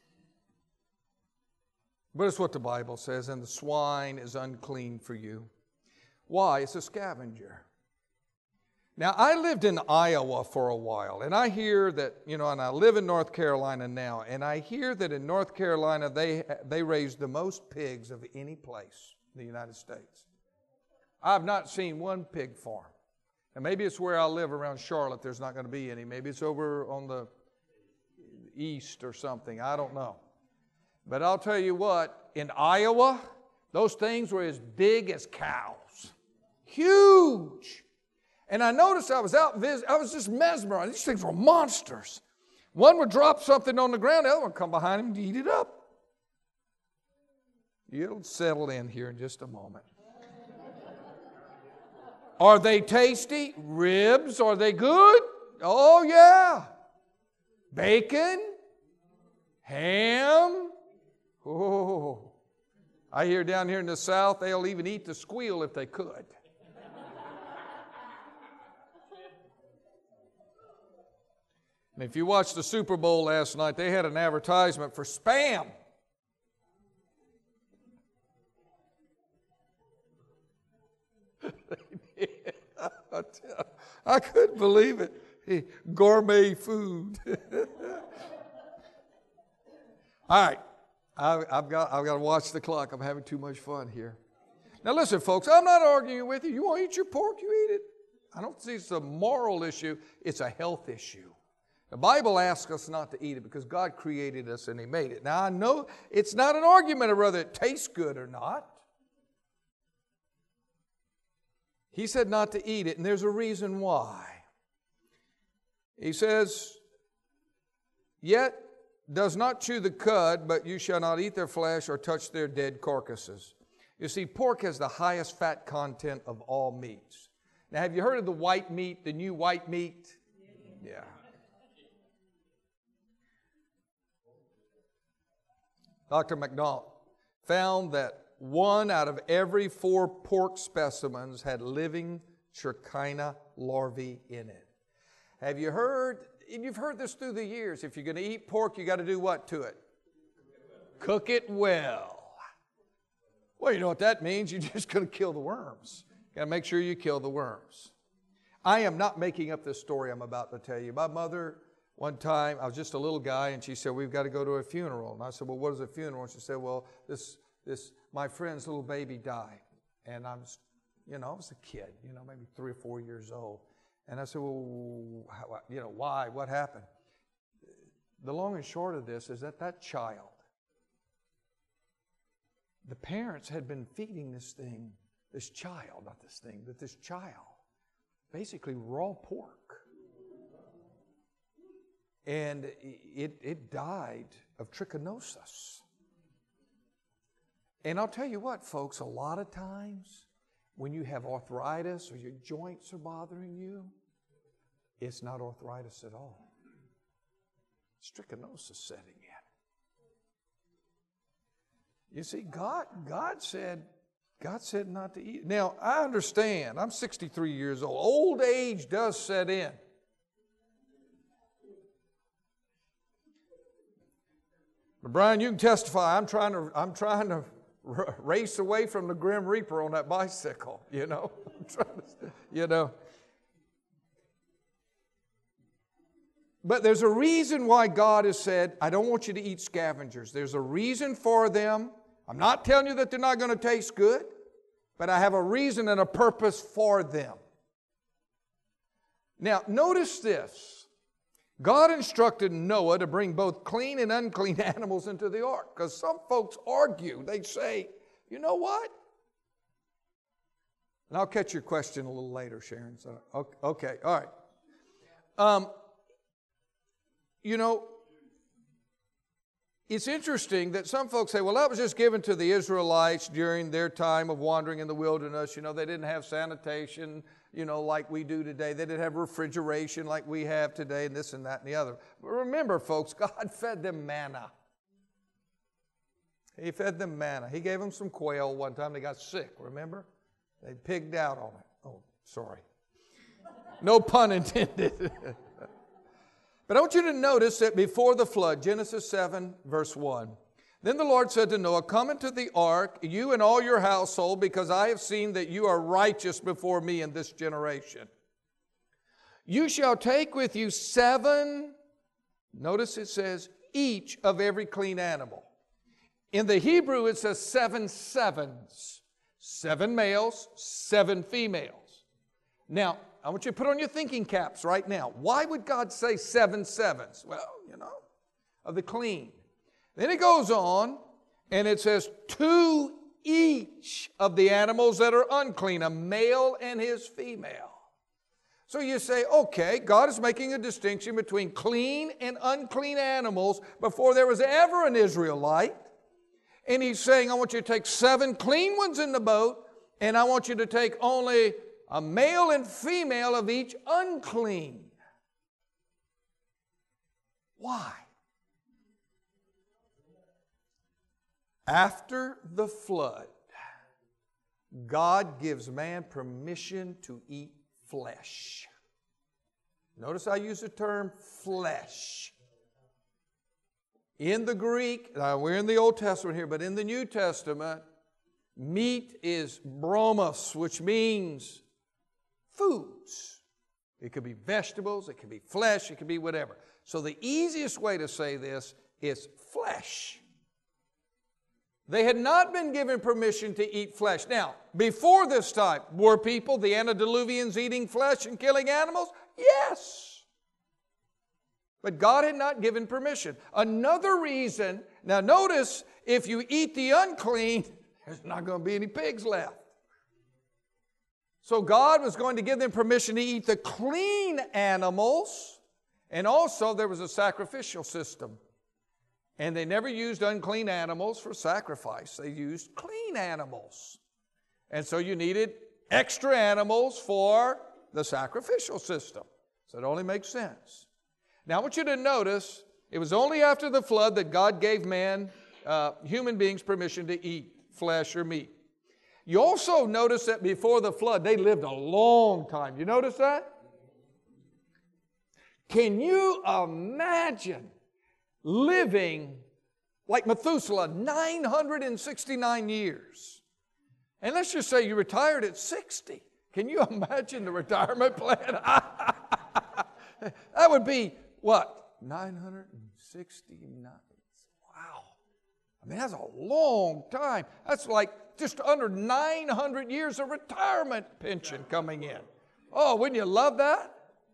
But it's what the Bible says, and the swine is unclean for you. Why? It's a scavenger. Now, I lived in Iowa for a while, and I hear that, and I live in North Carolina now, and I hear that in North Carolina they raise the most pigs of any place in the United States. I've not seen one pig farm. And maybe it's where I live around Charlotte, there's not going to be any. Maybe it's over on the east or something. I don't know. But I'll tell you what, in Iowa, those things were as big as cows. Huge. And I noticed I was out visiting, I was just mesmerized. These things were monsters. One would drop something on the ground, the other one would come behind him and eat it up. It'll settle in here in just a moment. Are they tasty? Ribs, are they good? Oh, yeah. Bacon? Ham? Oh. I hear down here in the South, they'll even eat the squeal if they could. And if you watched the Super Bowl last night, they had an advertisement for Spam. I couldn't believe it. Gourmet food. All right. I've got to watch the clock. I'm having too much fun here. Now listen, folks, I'm not arguing with you. You want to eat your pork, you eat it. I don't see it's a moral issue. It's a health issue. The Bible asks us not to eat it because God created us and He made it. Now I know it's not an argument of whether it tastes good or not. He said not to eat it, and there's a reason why. He says, yet does not chew the cud, but you shall not eat their flesh or touch their dead carcasses. You see, pork has the highest fat content of all meats. Now, have you heard of the white meat, the new white meat? Yeah. Dr. McDonald found that 1 out of every 4 pork specimens had living trichina larvae in it. Have you heard, and you've heard this through the years, if you're going to eat pork, you got to do what to it? Cook it well. Well, you know what that means? You're just going to kill the worms. You got to make sure you kill the worms. I am not making up this story I'm about to tell you. My mother, one time, I was just a little guy, and she said, we've got to go to a funeral. And I said, well, what is a funeral? And she said, well, my friend's little baby died. And I was a kid, maybe 3 or 4 years old. And I said, well, why? What happened? The long and short of this is that child, the parents had been feeding this child, basically raw pork. And it died of trichinosis. And I'll tell you what, folks, a lot of times when you have arthritis or your joints are bothering you, it's not arthritis at all. Trichinosis is setting in. You see, God said not to eat. Now, I understand. I'm 63 years old. Old age does set in. But Brian, you can testify. I'm trying to race away from the Grim Reaper on that bicycle. You know, But there's a reason why God has said, I don't want you to eat scavengers. There's a reason for them. I'm not telling you that they're not going to taste good, but I have a reason and a purpose for them. Now, notice this. God instructed Noah to bring both clean and unclean animals into the ark. Because some folks argue. They say, you know what? And I'll catch your question a little later, Sharon. So, okay, all right. It's interesting that some folks say, well, that was just given to the Israelites during their time of wandering in the wilderness. They didn't have sanitation, like we do today. They didn't have refrigeration like we have today, and this and that and the other. But remember, folks, God fed them manna. He fed them manna. He gave them some quail one time. They got sick, remember? They pigged out on it. Oh, sorry. No pun intended. But I want you to notice that before the flood, Genesis 7, verse 1, then the Lord said to Noah, come into the ark, you and all your household, because I have seen that you are righteous before me in this generation. You shall take with you 7, notice it says, each of every clean animal. In the Hebrew, it says 7 sevens. 7 males, 7 females. Now, I want you to put on your thinking caps right now. Why would God say 7 sevens? Well, of the clean. Then it goes on, and it says 2 each of the animals that are unclean, a male and his female. So you say, okay, God is making a distinction between clean and unclean animals before there was ever an Israelite. And He's saying, I want you to take 7 clean ones in the boat, and I want you to take only a male and female of each unclean. Why? After the flood, God gives man permission to eat flesh. Notice I use the term flesh. In the Greek, we're in the Old Testament here, but in the New Testament, meat is bromos, which means foods. It could be vegetables, it could be flesh, it could be whatever. So the easiest way to say this is flesh. They had not been given permission to eat flesh. Now, before this time, were people, the antediluvians, eating flesh and killing animals? Yes. But God had not given permission. Another reason, now notice, if you eat the unclean, there's not going to be any pigs left. So God was going to give them permission to eat the clean animals, and also there was a sacrificial system. And they never used unclean animals for sacrifice. They used clean animals. And so you needed extra animals for the sacrificial system. So it only makes sense. Now I want you to notice, it was only after the flood that God gave man, human beings, permission to eat flesh or meat. You also notice that before the flood, they lived a long time. You notice that? Can you imagine living like Methuselah, 969 years? And let's just say you retired at 60. Can you imagine the retirement plan? That would be, what, 969? Wow. I mean, that's a long time. That's like just under 900 years of retirement pension coming in. Oh, wouldn't you love that?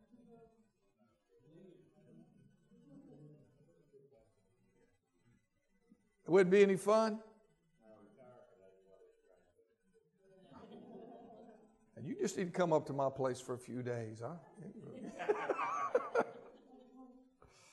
It wouldn't be any fun. And you just need to come up to my place for a few days, huh?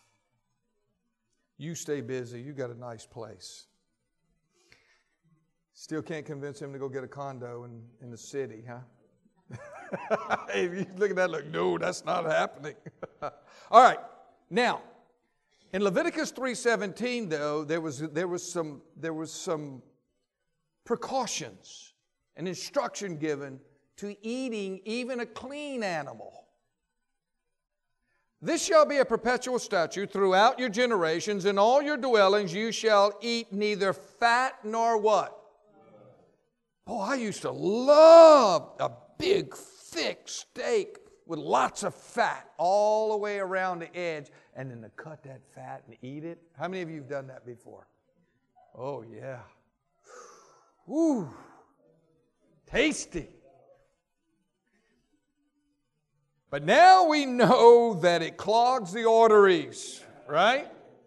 You stay busy. You got a nice place. Still can't convince him to go get a condo in the city, huh? If you look at that, look, no, that's not happening. All right, now, in Leviticus 3:17, though, there was some precautions and instruction given to eating even a clean animal. This shall be a perpetual statute throughout your generations. In all your dwellings you shall eat neither fat nor what? Oh, I used to love a big, thick steak with lots of fat all the way around the edge, and then to cut that fat and eat it. How many of you have done that before? Oh, yeah. Woo! Tasty. But now we know that it clogs the arteries, right?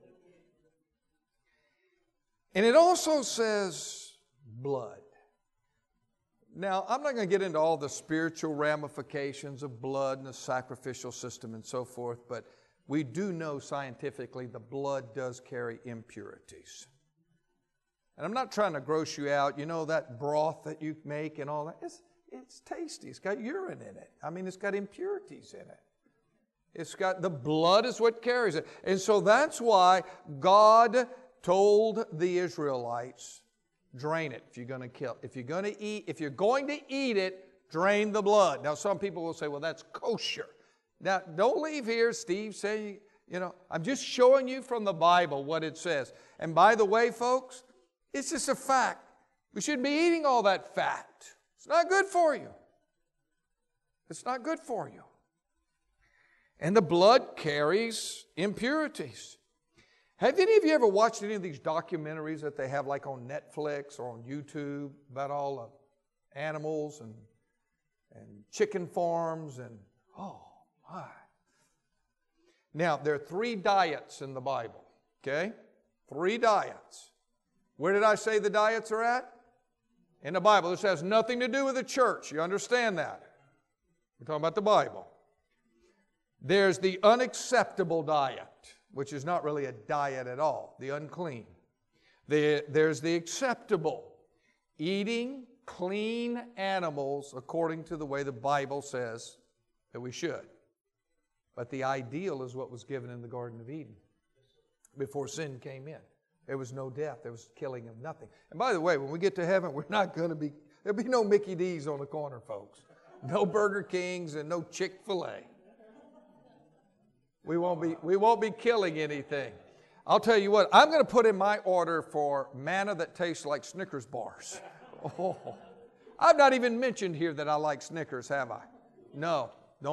And it also says blood. Now, I'm not going to get into all the spiritual ramifications of blood and the sacrificial system and so forth, but we do know scientifically the blood does carry impurities. And I'm not trying to gross you out. You know that broth that you make and all that? It's tasty. It's got urine in it. I mean, it's got impurities in it. It's got, the blood is what carries it. And so that's why God told the Israelites, drain it if you're going to kill. If you're going to eat it, drain the blood. Now, some people will say, well, that's kosher. Now, don't leave here, Steve, saying, I'm just showing you from the Bible what it says. And by the way, folks, it's just a fact. We shouldn't be eating all that fat. It's not good for you. It's not good for you. And the blood carries impurities. Have any of you ever watched any of these documentaries that they have like on Netflix or on YouTube about all the animals and chicken farms and, oh my. Now, there are 3 diets in the Bible, okay? 3 diets. Where did I say the diets are at? In the Bible. This has nothing to do with the church. You understand that? We're talking about the Bible. There's the unacceptable diet, which is not really a diet at all, the unclean. There's the acceptable, eating clean animals according to the way the Bible says that we should. But the ideal is what was given in the Garden of Eden before sin came in. There was no death. There was killing of nothing. And by the way, when we get to heaven, there'll be no Mickey D's on the corner, folks. No Burger Kings and no Chick-fil-A. We won't be killing anything. I'll tell you what, I'm going to put in my order for manna that tastes like Snickers bars. Oh, I've not even mentioned here that I like Snickers, have I? No.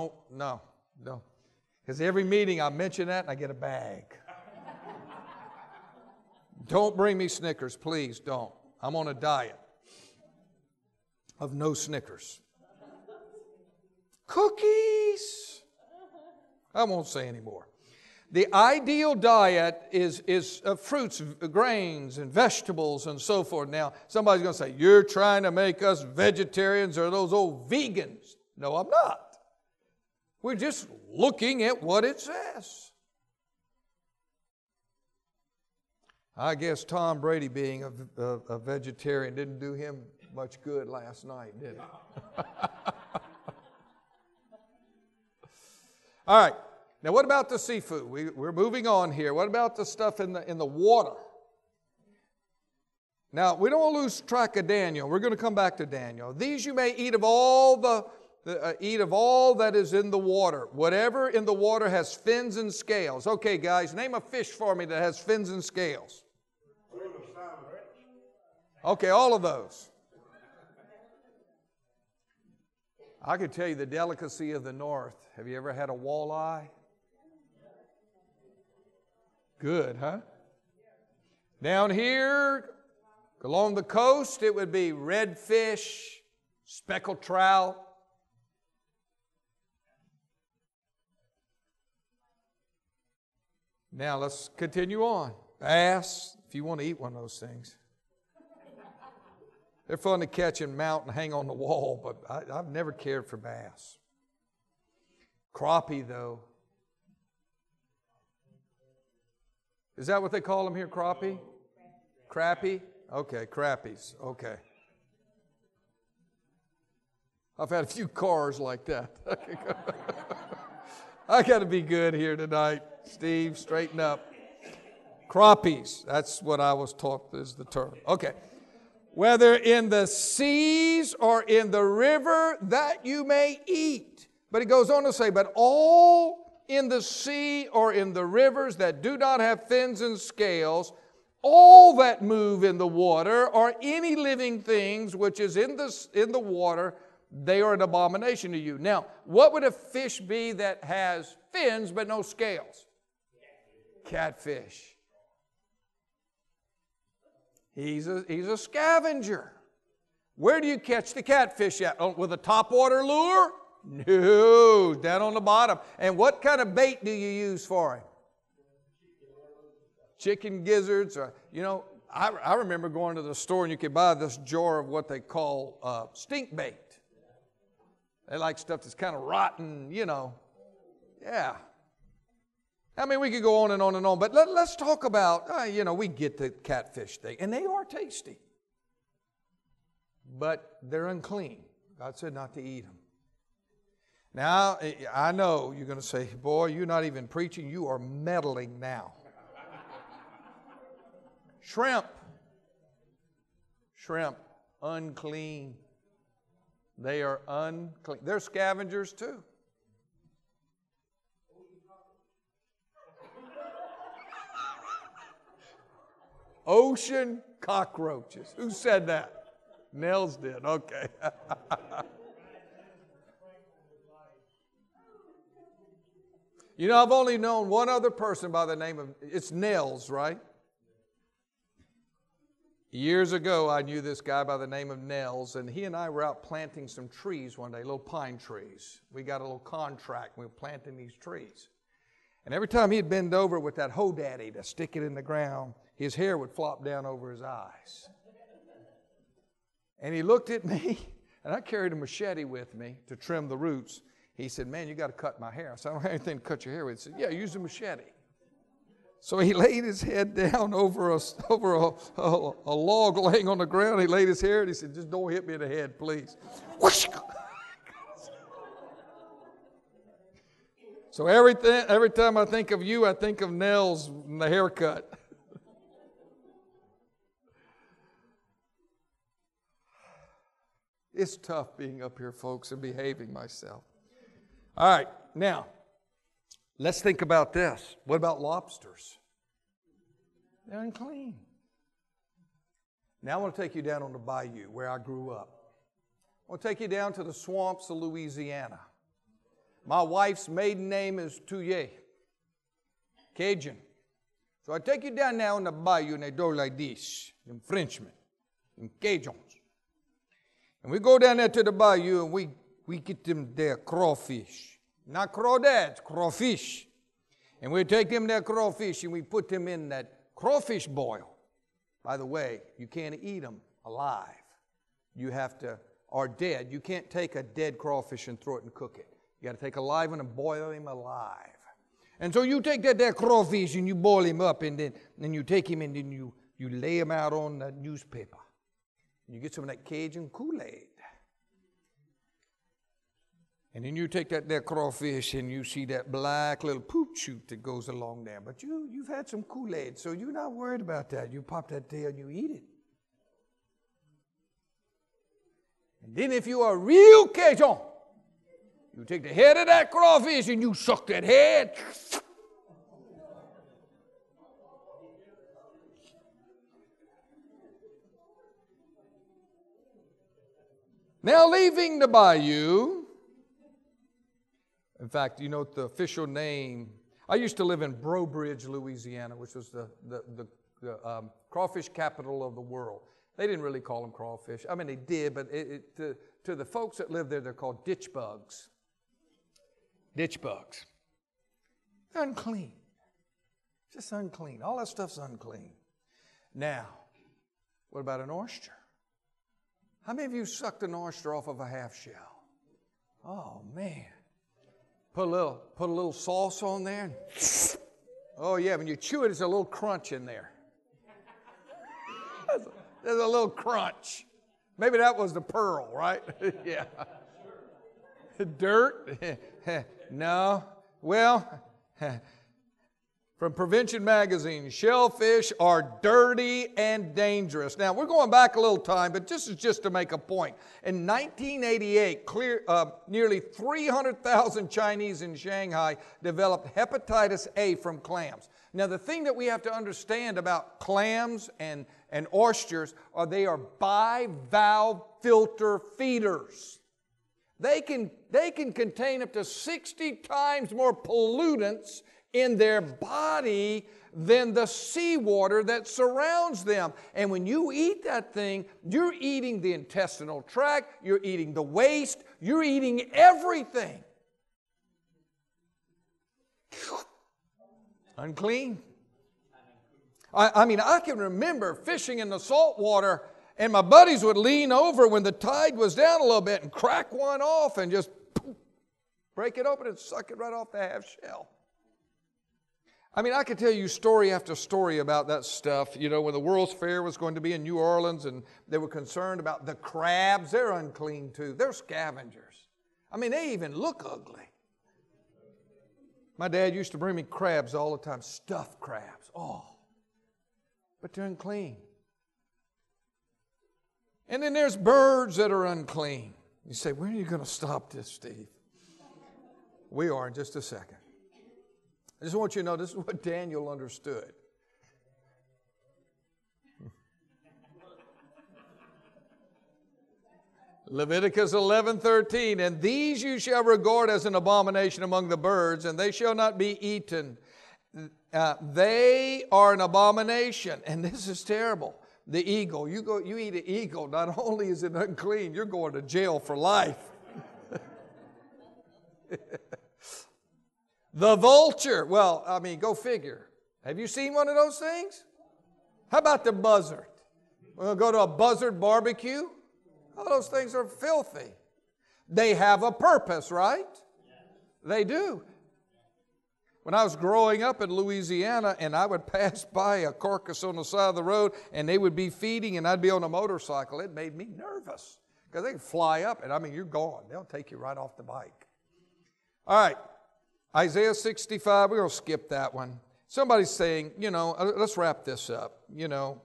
Because every meeting I mention that and I get a bag. Don't bring me Snickers, please don't. I'm on a diet of no Snickers. Cookies. I won't say anymore. The ideal diet is fruits, grains, and vegetables and so forth. Now, somebody's going to say, you're trying to make us vegetarians or those old vegans. No, I'm not. We're just looking at what it says. I guess Tom Brady being a vegetarian didn't do him much good last night, did it? All right. Now, what about the seafood? We're moving on here. What about the stuff in the water? Now, we don't want to lose track of Daniel. We're going to come back to Daniel. These you may eat of all eat of all that is in the water. Whatever in the water has fins and scales. Okay, guys, name a fish for me that has fins and scales. Okay, all of those. I could tell you the delicacy of the north. Have you ever had a walleye? Good, huh? Down here, along the coast, it would be redfish, speckled trout. Now let's continue on. Bass, if you want to eat one of those things. They're fun to catch and mount and hang on the wall, but I've never cared for bass. Crappie, though. Is that what they call them here, crappie? Crappie? Okay, crappies. Okay. I've had a few cars like that. I got to be good here tonight. Steve, straighten up. Crappies, that's what I was taught is the term. Okay. Whether in the seas or in the river that you may eat. But he goes on to say, but all in the sea or in the rivers that do not have fins and scales, all that move in the water or any living things which is in the water, they are an abomination to you. Now, what would a fish be that has fins but no scales? Catfish. He's a scavenger. Where do you catch the catfish at? With a topwater lure? No, down on the bottom. And what kind of bait do you use for him? Chicken gizzards. Or, I remember going to the store and you could buy this jar of what they call stink bait. They like stuff that's kind of rotten, Yeah. I mean, we could go on and on and on, but let's talk about, we get the catfish thing, and they are tasty. But they're unclean. God said not to eat them. Now, I know you're going to say, boy, you're not even preaching, you are meddling now. Shrimp, unclean. They are unclean. They're scavengers too. Ocean cockroaches. Who said that? Nels did. Okay. I've only known one other person by the name of, it's Nels, right? Years ago, I knew this guy by the name of Nels, and he and I were out planting some trees one day, little pine trees. We got a little contract, and we were planting these trees. And every time he'd bend over with that hoe daddy to stick it in the ground, his hair would flop down over his eyes. And he looked at me, and I carried a machete with me to trim the roots. He said, man, you got to cut my hair. I said, I don't have anything to cut your hair with. He said, yeah, use a machete. So he laid his head down over a log laying on the ground. He laid his hair, and he said, just don't hit me in the head, please. Whoosh! So every time I think of you, I think of Nels and the haircut. It's tough being up here, folks, and behaving myself. All right, now, let's think about this. What about lobsters? They're unclean. Now I want to take you down on the bayou where I grew up. I want to take you down to the swamps of Louisiana. My wife's maiden name is Touye, Cajun. So I take you down now on the bayou and they do like this, them Frenchmen, them Cajuns. And we go down there to the bayou and we get them there crawfish. Not crawdads, crawfish. And we take them there crawfish and we put them in that crawfish boil. By the way, you can't eat them alive. You have to, or dead. You can't take a dead crawfish and throw it and cook it. You got to take a live one and boil him alive. And so you take that there crawfish and you boil him up and then you take him and then you lay him out on the newspaper. And you get some of that Cajun Kool-Aid. And then you take that there crawfish and you see that black little poop shoot that goes along there. But you've had some Kool-Aid, so you're not worried about that. You pop that tail and you eat it. And then if you are real Cajun, you take the head of that crawfish and you suck that head. Now leaving the bayou, in fact, you know the official name, I used to live in Breaux Bridge, Louisiana, which was the crawfish capital of the world. They didn't really call them crawfish. I mean, they did, but to the folks that live there, they're called ditch bugs. Ditch bugs. They're unclean. Just unclean. All that stuff's unclean. Now, what about an oyster? How many of you sucked an oyster off of a half shell? Oh, man. Put a little sauce on there. And oh, yeah, when you chew it, there's a little crunch in there. There's a little crunch. Maybe that was the pearl, right? Yeah. Dirt? No. Well, from Prevention Magazine, shellfish are dirty and dangerous. Now, we're going back a little time, but this is just to make a point. In 1988, nearly 300,000 Chinese in Shanghai developed hepatitis A from clams. Now, the thing that we have to understand about clams and oysters are they are bivalve filter feeders. They can contain up to 60 times more pollutants in their body than the seawater that surrounds them. And when you eat that thing, you're eating the intestinal tract, you're eating the waste, you're eating everything. Unclean. I mean, I can remember fishing in the salt water, and my buddies would lean over when the tide was down a little bit and crack one off and just break it open and suck it right off the half shell. I mean, I could tell you story after story about that stuff. You know, when the World's Fair was going to be in New Orleans and they were concerned about the crabs, they're unclean too. They're scavengers. I mean, they even look ugly. My dad used to bring me crabs all the time, stuffed crabs. Oh, but they're unclean. And then there's birds that are unclean. You say, when are you going to stop this, Steve? We are in just a second. I just want you to know this is what Daniel understood. Leviticus 11:13, and these you shall regard as an abomination among the birds, and they shall not be eaten. They are an abomination, and this is terrible. The eagle, you eat an eagle, not only is it unclean, you're going to jail for life. The vulture, well, I mean, go figure. Have you seen one of those things? How about the buzzard? We'll go to a buzzard barbecue. All those things are filthy. They have a purpose, right? They do. When I was growing up in Louisiana and I would pass by a carcass on the side of the road and they would be feeding and I'd be on a motorcycle, it made me nervous because they could fly up and I mean, you're gone. They'll take you right off the bike. All right, Isaiah 65, we're going to skip that one. Somebody's saying, you know, let's wrap this up. You know,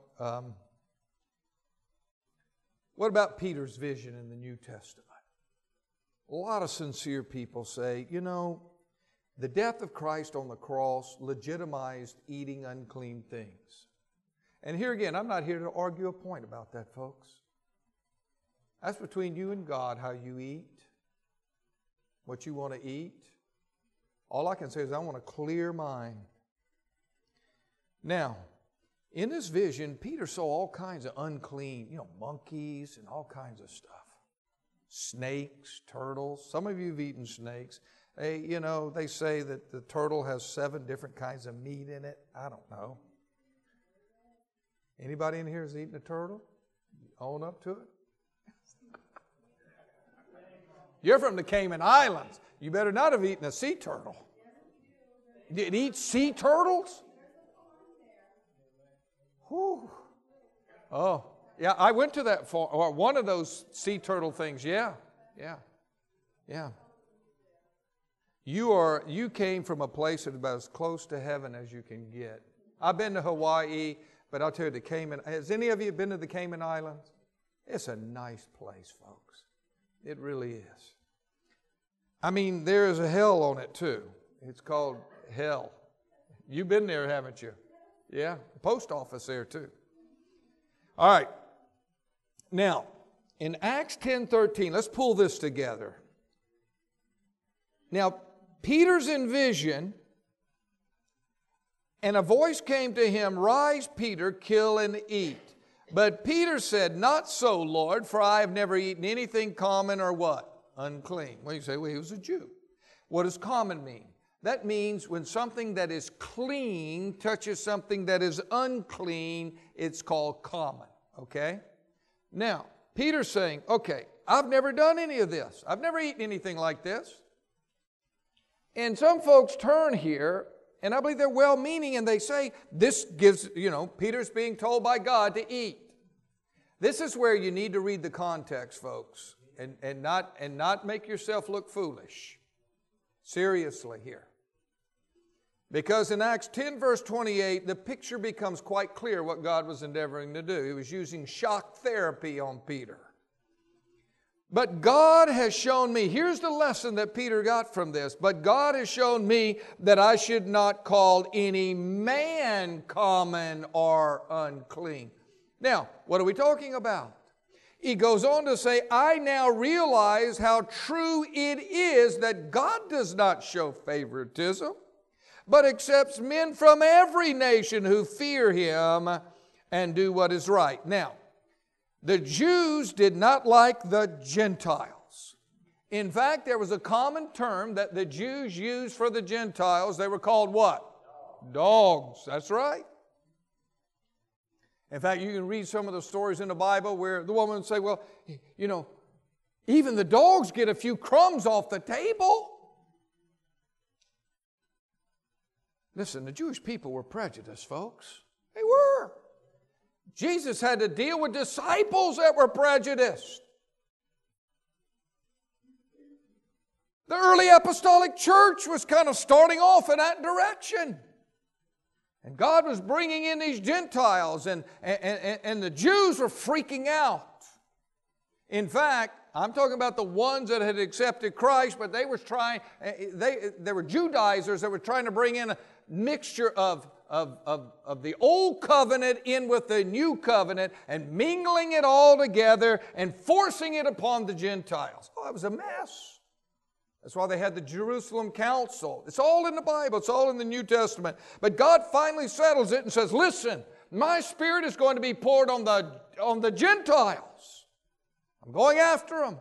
what about Peter's vision in the New Testament? A lot of sincere people say, you know, the death of Christ on the cross legitimized eating unclean things. And here again, I'm not here to argue a point about that, folks. That's between you and God, how you eat, what you want to eat. All I can say is I want a clear mind. Now, in this vision, Peter saw all kinds of unclean, you know, monkeys and all kinds of stuff. Snakes, turtles. Some of you have eaten snakes. You know, they say that the turtle has 7 different kinds of meat in it. I don't know. Anybody in here has eaten a turtle? Own up to it? You're from the Cayman Islands. You better not have eaten a sea turtle. Did you eat sea turtles? Whew. Oh, yeah, I went to that farm, or one of those sea turtle things. Yeah. You came from a place that's about as close to heaven as you can get. I've been to Hawaii, but I'll tell you, the Cayman, has any of you been to the Cayman Islands? It's a nice place, folks. It really is. I mean, there is a hell on it too. It's called hell. You've been there, haven't you? Yeah, post office there too. All right. Now, in Acts 10:13, let's pull this together. Now, Peter's in vision, and a voice came to him, "Rise, Peter, kill and eat." But Peter said, "Not so, Lord, for I have never eaten anything common or what? Unclean." Well, you say, well, he was a Jew. What does common mean? That means when something that is clean touches something that is unclean, it's called common, okay? Now, Peter's saying, okay, I've never done any of this. I've never eaten anything like this. And some folks turn here, and I believe they're well-meaning, and they say, this gives, you know, Peter's being told by God to eat. This is where you need to read the context, folks. and not make yourself look foolish. Seriously here. Because in Acts 10 verse 28, the picture becomes quite clear what God was endeavoring to do. He was using shock therapy on Peter. But God has shown me, here's the lesson that Peter got from this, but God has shown me that I should not call any man common or unclean. Now, what are we talking about? He goes on to say, I now realize how true it is that God does not show favoritism, but accepts men from every nation who fear Him and do what is right. Now, the Jews did not like the Gentiles. In fact, there was a common term that the Jews used for the Gentiles. They were called what? Dogs. That's right. In fact, you can read some of the stories in the Bible where the woman would say, well, you know, even the dogs get a few crumbs off the table. Listen, the Jewish people were prejudiced, folks. They were. Jesus had to deal with disciples that were prejudiced. The early apostolic church was kind of starting off in that direction. And God was bringing in these Gentiles, and the Jews were freaking out. In fact, I'm talking about the ones that had accepted Christ, but they were Judaizers that were trying to bring in a mixture of the old covenant in with the new covenant and mingling it all together and forcing it upon the Gentiles. Oh, it was a mess. That's why they had the Jerusalem Council. It's all in the Bible. It's all in the New Testament. But God finally settles it and says, listen, my Spirit is going to be poured on the Gentiles. I'm going after them.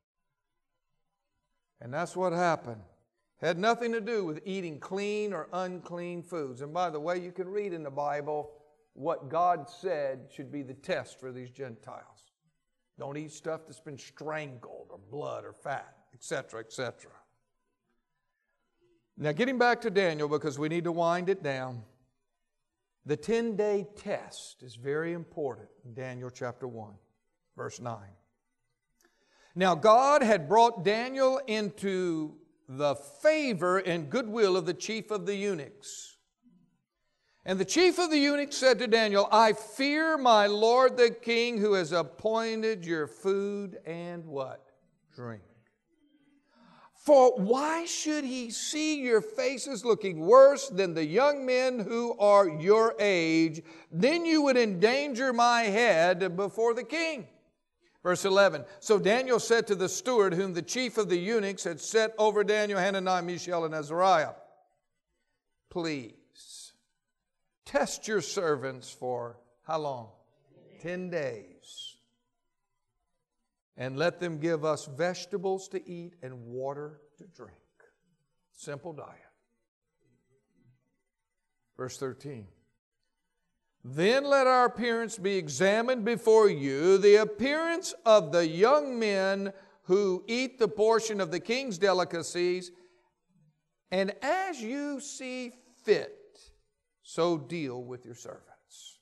And that's what happened. Had nothing to do with eating clean or unclean foods. And by the way, you can read in the Bible what God said should be the test for these Gentiles. Don't eat stuff that's been strangled or blood or fat, etc., etc. Now getting back to Daniel, because we need to wind it down. The 10-day test is very important in Daniel chapter 1, verse 9. Now God had brought Daniel into the favor and goodwill of the chief of the eunuchs. And the chief of the eunuchs said to Daniel, I fear my lord the king, who has appointed your food and what? Drink. For why should he see your faces looking worse than the young men who are your age? Then you would endanger my head before the king. Verse 11, so Daniel said to the steward, whom the chief of the eunuchs had set over Daniel, Hananiah, Mishael, and Azariah, please, test your servants for how long? 10 days. And let them give us vegetables to eat and water to drink. Simple diet. Verse 13. Then let our appearance be examined before you, the appearance of the young men who eat the portion of the king's delicacies, and as you see fit, so deal with your servants.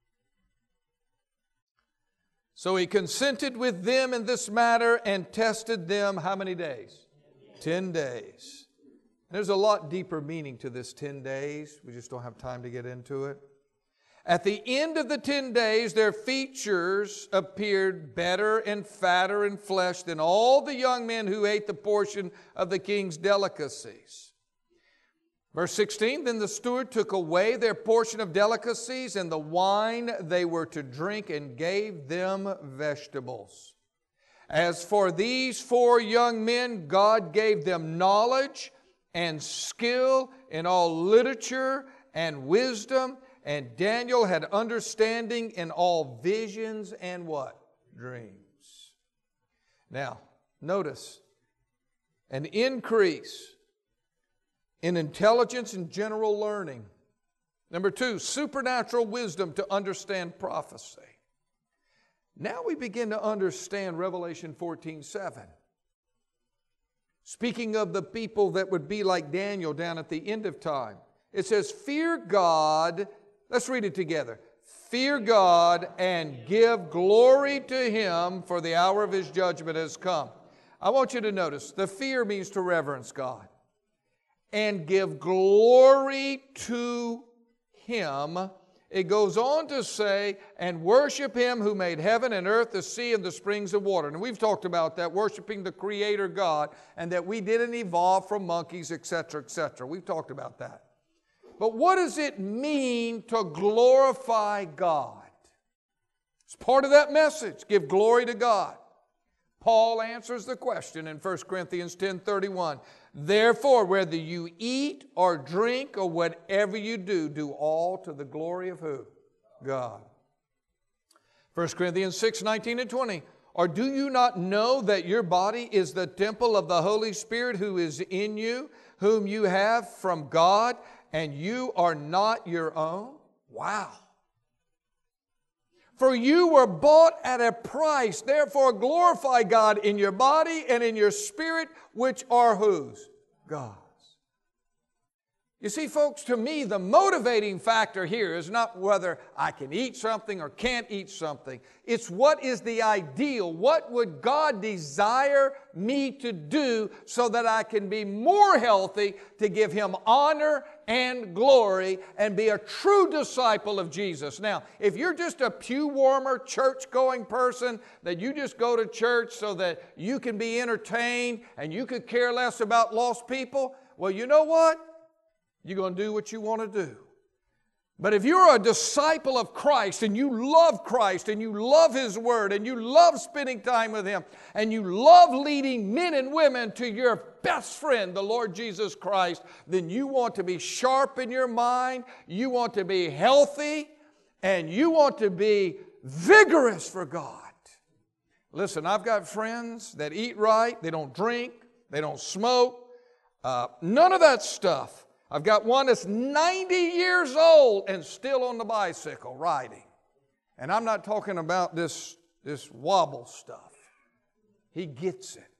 So he consented with them in this matter and tested them how many days? 10 days. There's a lot deeper meaning to this 10 days. We just don't have time to get into it. At the end of the 10 days, their features appeared better and fatter in flesh than all the young men who ate the portion of the king's delicacies. Verse 16, then the steward took away their portion of delicacies and the wine they were to drink and gave them vegetables. As for these 4 young men, God gave them knowledge and skill in all literature and wisdom, and Daniel had understanding in all visions and what? Dreams. Now, notice an increase in intelligence and general learning. Number 2, supernatural wisdom to understand prophecy. Now we begin to understand Revelation 14:7. Speaking of the people that would be like Daniel down at the end of time. It says, fear God. Let's read it together. Fear God and give glory to Him, for the hour of His judgment has come. I want you to notice, the fear means to reverence God. And give glory to Him. It goes on to say, and worship Him who made heaven and earth, the sea, and the springs of water. And we've talked about that, worshiping the Creator God, and that we didn't evolve from monkeys, etc., etc. We've talked about that. But what does it mean to glorify God? It's part of that message. Give glory to God. Paul answers the question in 1 Corinthians 10:31. Therefore, whether you eat or drink or whatever you do, do all to the glory of who? God. 1 Corinthians 6:19 and 20. Or do you not know that your body is the temple of the Holy Spirit who is in you, whom you have from God, and you are not your own? Wow. For you were bought at a price. Therefore glorify God in your body and in your spirit, which are whose? God's. You see, folks, to me, the motivating factor here is not whether I can eat something or can't eat something. It's what is the ideal. What would God desire me to do so that I can be more healthy, to give Him honor and glory and be a true disciple of Jesus. Now, if you're just a pew warmer, church-going person, that you just go to church so that you can be entertained and you could care less about lost people, well, you know what? You're going to do what you want to do. But if you're a disciple of Christ and you love Christ and you love His Word and you love spending time with Him and you love leading men and women to your best friend, the Lord Jesus Christ, then you want to be sharp in your mind, you want to be healthy, and you want to be vigorous for God. Listen, I've got friends that eat right, they don't drink, they don't smoke, none of that stuff. I've got one that's 90 years old and still on the bicycle riding. And I'm not talking about this wobble stuff. He gets it.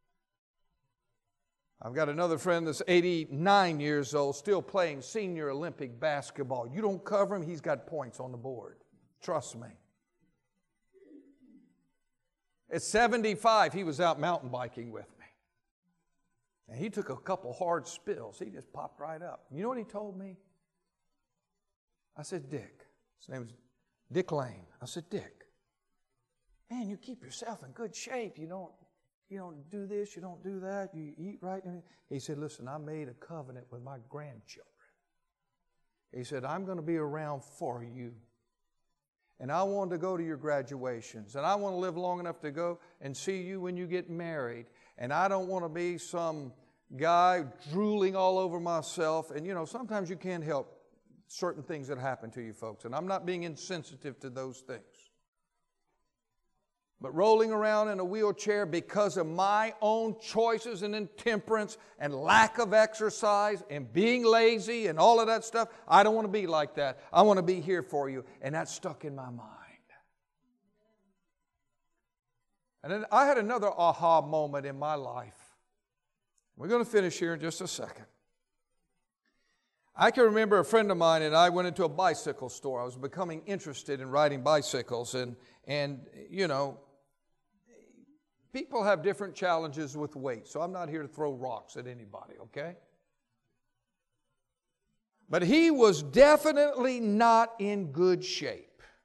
I've got another friend that's 89 years old, still playing senior Olympic basketball. You don't cover him, he's got points on the board. Trust me. At 75, he was out mountain biking with me. And he took a couple hard spills. He just popped right up. You know what he told me? I said, Dick. His name was Dick Lane. I said, Dick, man, you keep yourself in good shape. You don't do this, you don't do that. You eat right. He said, listen, I made a covenant with my grandchildren. He said, I'm going to be around for you. And I want to go to your graduations. And I want to live long enough to go and see you when you get married. And I don't want to be some guy drooling all over myself. And, you know, sometimes you can't help certain things that happen to you folks. And I'm not being insensitive to those things. But rolling around in a wheelchair because of my own choices and intemperance and lack of exercise and being lazy and all of that stuff, I don't want to be like that. I want to be here for you. And that's stuck in my mind. And then I had another aha moment in my life. We're going to finish here in just a second. I can remember a friend of mine and I went into a bicycle store. I was becoming interested in riding bicycles. And you know, people have different challenges with weight. So I'm not here to throw rocks at anybody, okay? But he was definitely not in good shape.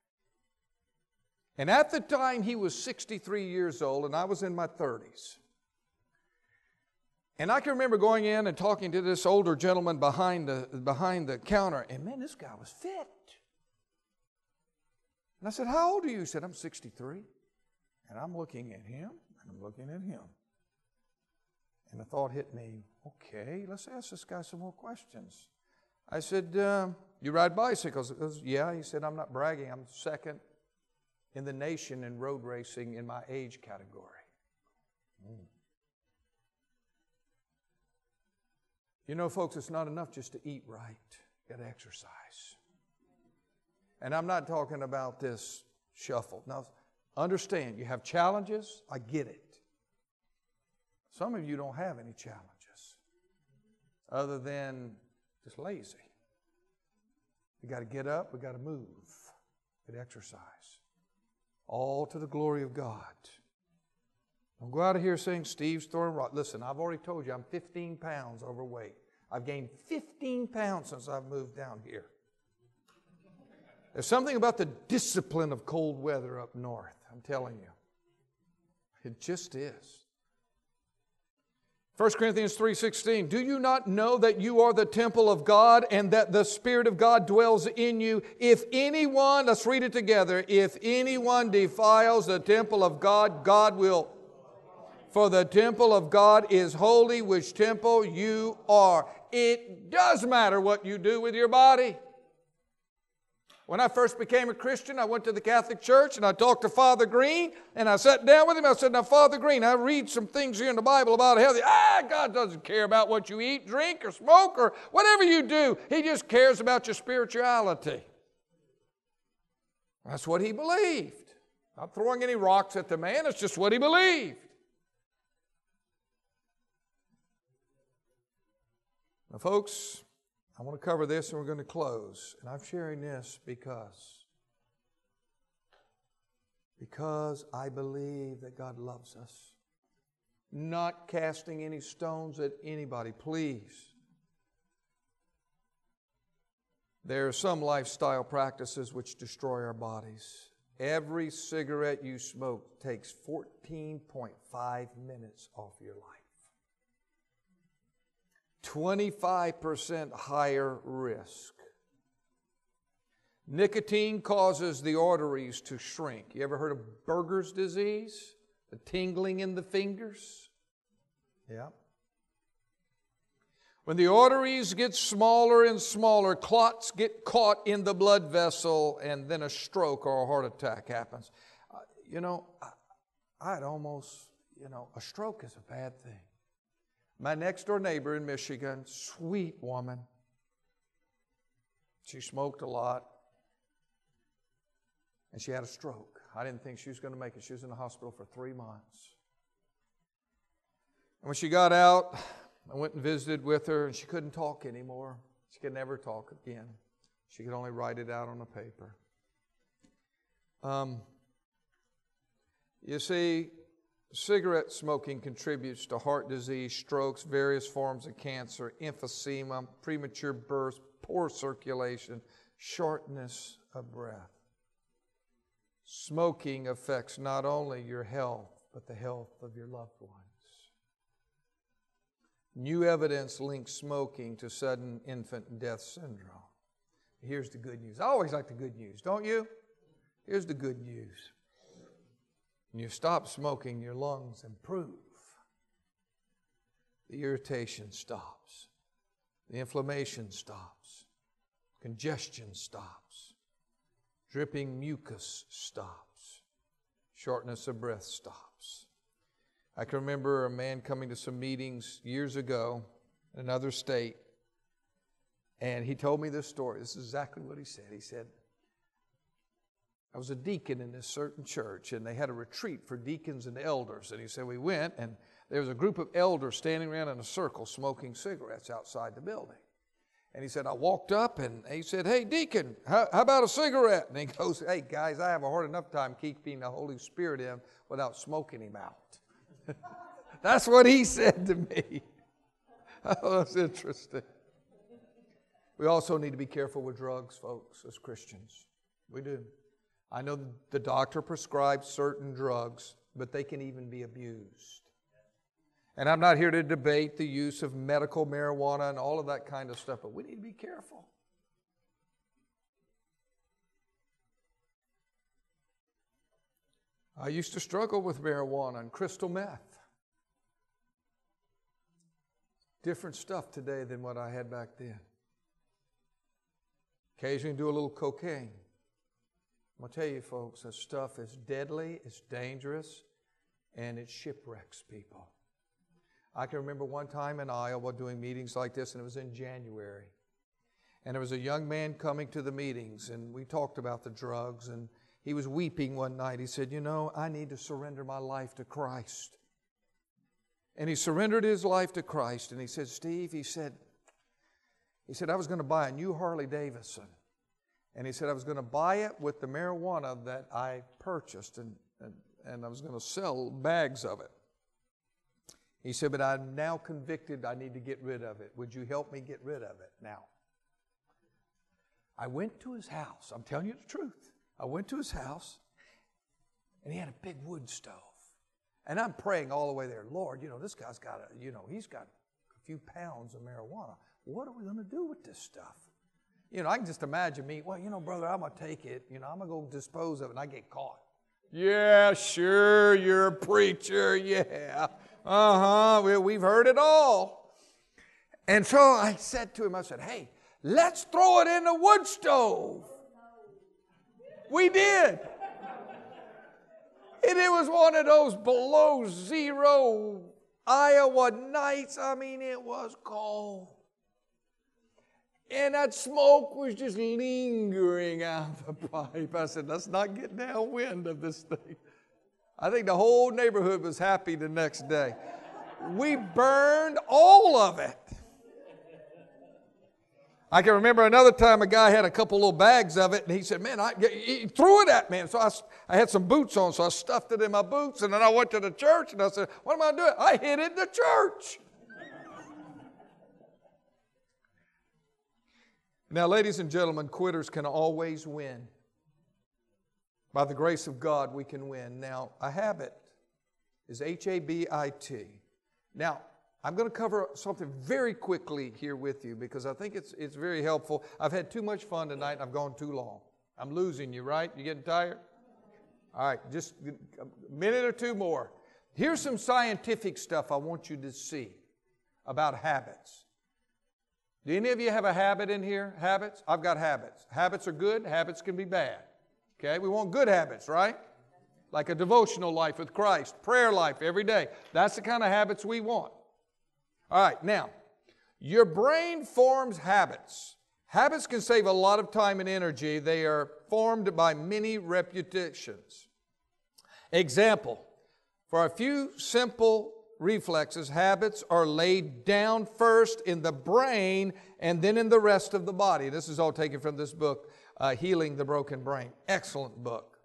And at the time, he was 63 years old, and I was in my 30s. And I can remember going in and talking to this older gentleman behind the counter, and man, this guy was fit. And I said, how old are you? He said, I'm 63. And I'm looking at him, and I'm looking at him. And the thought hit me, okay, let's ask this guy some more questions. I said, you ride bicycles? He goes, yeah. He said, I'm not bragging. I'm second in the nation in road racing in my age category. You know, folks, it's not enough just to eat right. You got to exercise. And I'm not talking about this shuffle. Now, understand, you have challenges. I get it. Some of you don't have any challenges other than just lazy. We got to get up. We got to move. Good exercise. All to the glory of God. Don't go out of here saying Steve's throwing rock. Listen, I've already told you I'm 15 pounds overweight. I've gained 15 pounds since I've moved down here. There's something about the discipline of cold weather up north, I'm telling you. It just is. 1 Corinthians 3:16, do you not know that you are the temple of God and that the Spirit of God dwells in you? If anyone, let's read it together, if anyone defiles the temple of God, God will. For the temple of God is holy, which temple you are. It does matter what you do with your body. When I first became a Christian, I went to the Catholic Church and I talked to Father Green and I sat down with him. I said, now Father Green, I read some things here in the Bible about healthy. God doesn't care about what you eat, drink, or smoke, or whatever you do. He just cares about your spirituality. That's what he believed. Not throwing any rocks at the man, it's just what he believed. Now folks, I want to cover this and we're going to close. And I'm sharing this because I believe that God loves us. Not casting any stones at anybody, please. There are some lifestyle practices which destroy our bodies. Every cigarette you smoke takes 14.5 minutes off your life. 25% higher risk. Nicotine causes the arteries to shrink. You ever heard of Berger's disease? The tingling in the fingers? Yeah. When the arteries get smaller and smaller, clots get caught in the blood vessel, and then a stroke or a heart attack happens. A stroke is a bad thing. My next door neighbor in Michigan, sweet woman. She smoked a lot. And she had a stroke. I didn't think she was going to make it. She was in the hospital for 3 months. And when she got out, I went and visited with her, and she couldn't talk anymore. She could never talk again. She could only write it out on a paper. You see, cigarette smoking contributes to heart disease, strokes, various forms of cancer, emphysema, premature birth, poor circulation, shortness of breath. Smoking affects not only your health, but the health of your loved ones. New evidence links smoking to sudden infant death syndrome. Here's the good news. I always like the good news, don't you? Here's the good news. When you stop smoking, your lungs improve. The irritation stops. The inflammation stops. Congestion stops. Dripping mucus stops. Shortness of breath stops. I can remember a man coming to some meetings years ago in another state, and he told me this story. This is exactly what he said. He said, I was a deacon in this certain church, and they had a retreat for deacons and elders. And he said, we went, and there was a group of elders standing around in a circle smoking cigarettes outside the building. And he said, I walked up, and he said, hey, deacon, how about a cigarette? And he goes, hey, guys, I have a hard enough time keeping the Holy Spirit in without smoking him out. That's what he said to me. Oh, that's interesting. We also need to be careful with drugs, folks, as Christians. We do. I know the doctor prescribes certain drugs, but they can even be abused. And I'm not here to debate the use of medical marijuana and all of that kind of stuff, but we need to be careful. I used to struggle with marijuana and crystal meth. Different stuff today than what I had back then. Occasionally do a little cocaine. I'm going to tell you, folks, that stuff is deadly, it's dangerous, and it shipwrecks people. I can remember one time in Iowa doing meetings like this, and it was in January. And there was a young man coming to the meetings, and we talked about the drugs, and he was weeping one night. He said, I need to surrender my life to Christ. And he surrendered his life to Christ, and he said, Steve, he said, I was going to buy a new Harley Davidson. And he said, I was going to buy it with the marijuana that I purchased, and I was going to sell bags of it. He said, but I'm now convicted I need to get rid of it. Would you help me get rid of it now? I went to his house. I'm telling you the truth. I went to his house, and he had a big wood stove. And I'm praying all the way there, Lord, this guy's got he's got a few pounds of marijuana. What are we going to do with this stuff? I can just imagine me, brother, I'm going to take it. I'm going to go dispose of it, and I get caught. Yeah, sure, you're a preacher, yeah. We've heard it all. And so I said to him, I said, hey, let's throw it in the wood stove. We did. And it was one of those below zero Iowa nights. I mean, it was cold. And that smoke was just lingering out the pipe. I said, let's not get downwind of this thing. I think the whole neighborhood was happy the next day. We burned all of it. I can remember another time a guy had a couple little bags of it, and he said, man, he threw it at me. And so I had some boots on, so I stuffed it in my boots, and then I went to the church, and I said, what am I doing? I hid it in the church. Now, ladies and gentlemen, quitters can always win. By the grace of God, we can win. Now, a habit is H-A-B-I-T. Now, I'm going to cover something very quickly here with you because I think it's very helpful. I've had too much fun tonight and I've gone too long. I'm losing you, right? You getting tired? All right, just a minute or two more. Here's some scientific stuff I want you to see about habits. Do any of you have a habit in here? Habits? I've got habits. Habits are good. Habits can be bad. Okay? We want good habits, right? Like a devotional life with Christ, prayer life every day. That's the kind of habits we want. All right, now, your brain forms habits. Habits can save a lot of time and energy. They are formed by many repetitions. Example, for a few simple reflexes, habits are laid down first in the brain and then in the rest of the body. This is all taken from this book, Healing the Broken Brain. Excellent book.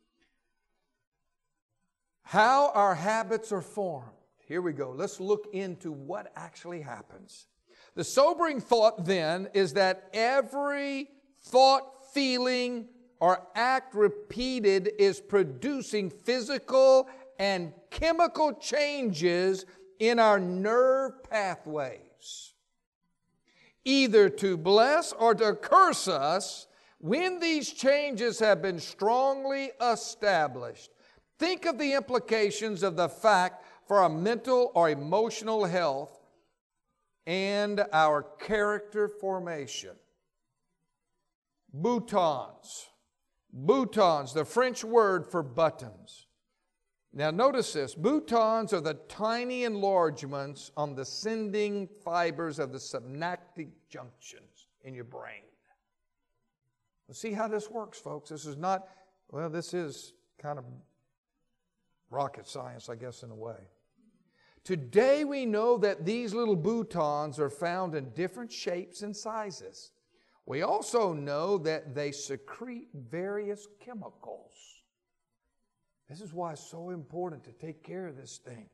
How our habits are formed. Here we go. Let's look into what actually happens. The sobering thought then is that every thought, feeling, or act repeated is producing physical and chemical changes in our nerve pathways, either to bless or to curse us when these changes have been strongly established. Think of the implications of the fact for our mental or emotional health and our character formation. Boutons. Boutons, the French word for buttons. Now notice this. Boutons are the tiny enlargements on the sending fibers of the synaptic junctions in your brain. Well, see how this works, folks. This is not, well, this is kind of rocket science, I guess, in a way. Today we know that these little boutons are found in different shapes and sizes. We also know that they secrete various chemicals. This is why it's so important to take care of this thing.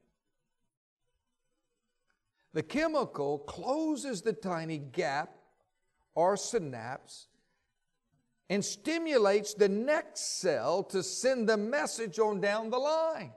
The chemical closes the tiny gap or synapse and stimulates the next cell to send the message on down the line.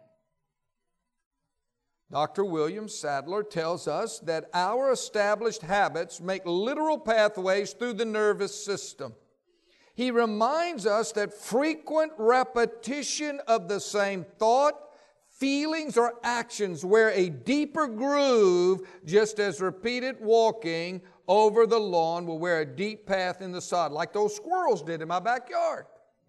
Dr. William Sadler tells us that our established habits make literal pathways through the nervous system. He reminds us that frequent repetition of the same thought, feelings, or actions wear a deeper groove, just as repeated walking over the lawn will wear a deep path in the sod, like those squirrels did in my backyard.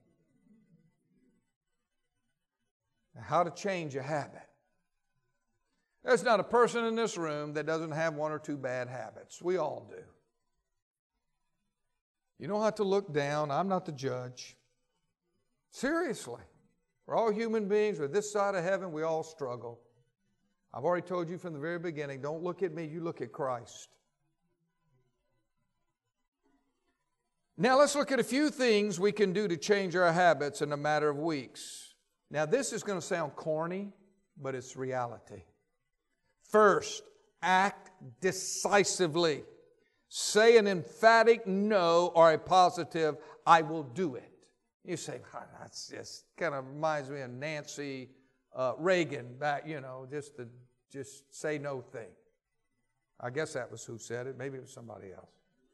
Now, how to change a habit. There's not a person in this room that doesn't have one or two bad habits. We all do. You don't have to look down. I'm not the judge. Seriously. We're all human beings. We're this side of heaven. We all struggle. I've already told you from the very beginning, don't look at me. You look at Christ. Now let's look at a few things we can do to change our habits in a matter of weeks. Now this is going to sound corny, but it's reality. First, act decisively. Say an emphatic no or a positive, I will do it. You say, that's just kind of reminds me of Nancy Reagan back, just say no thing. I guess that was who said it. Maybe it was somebody else.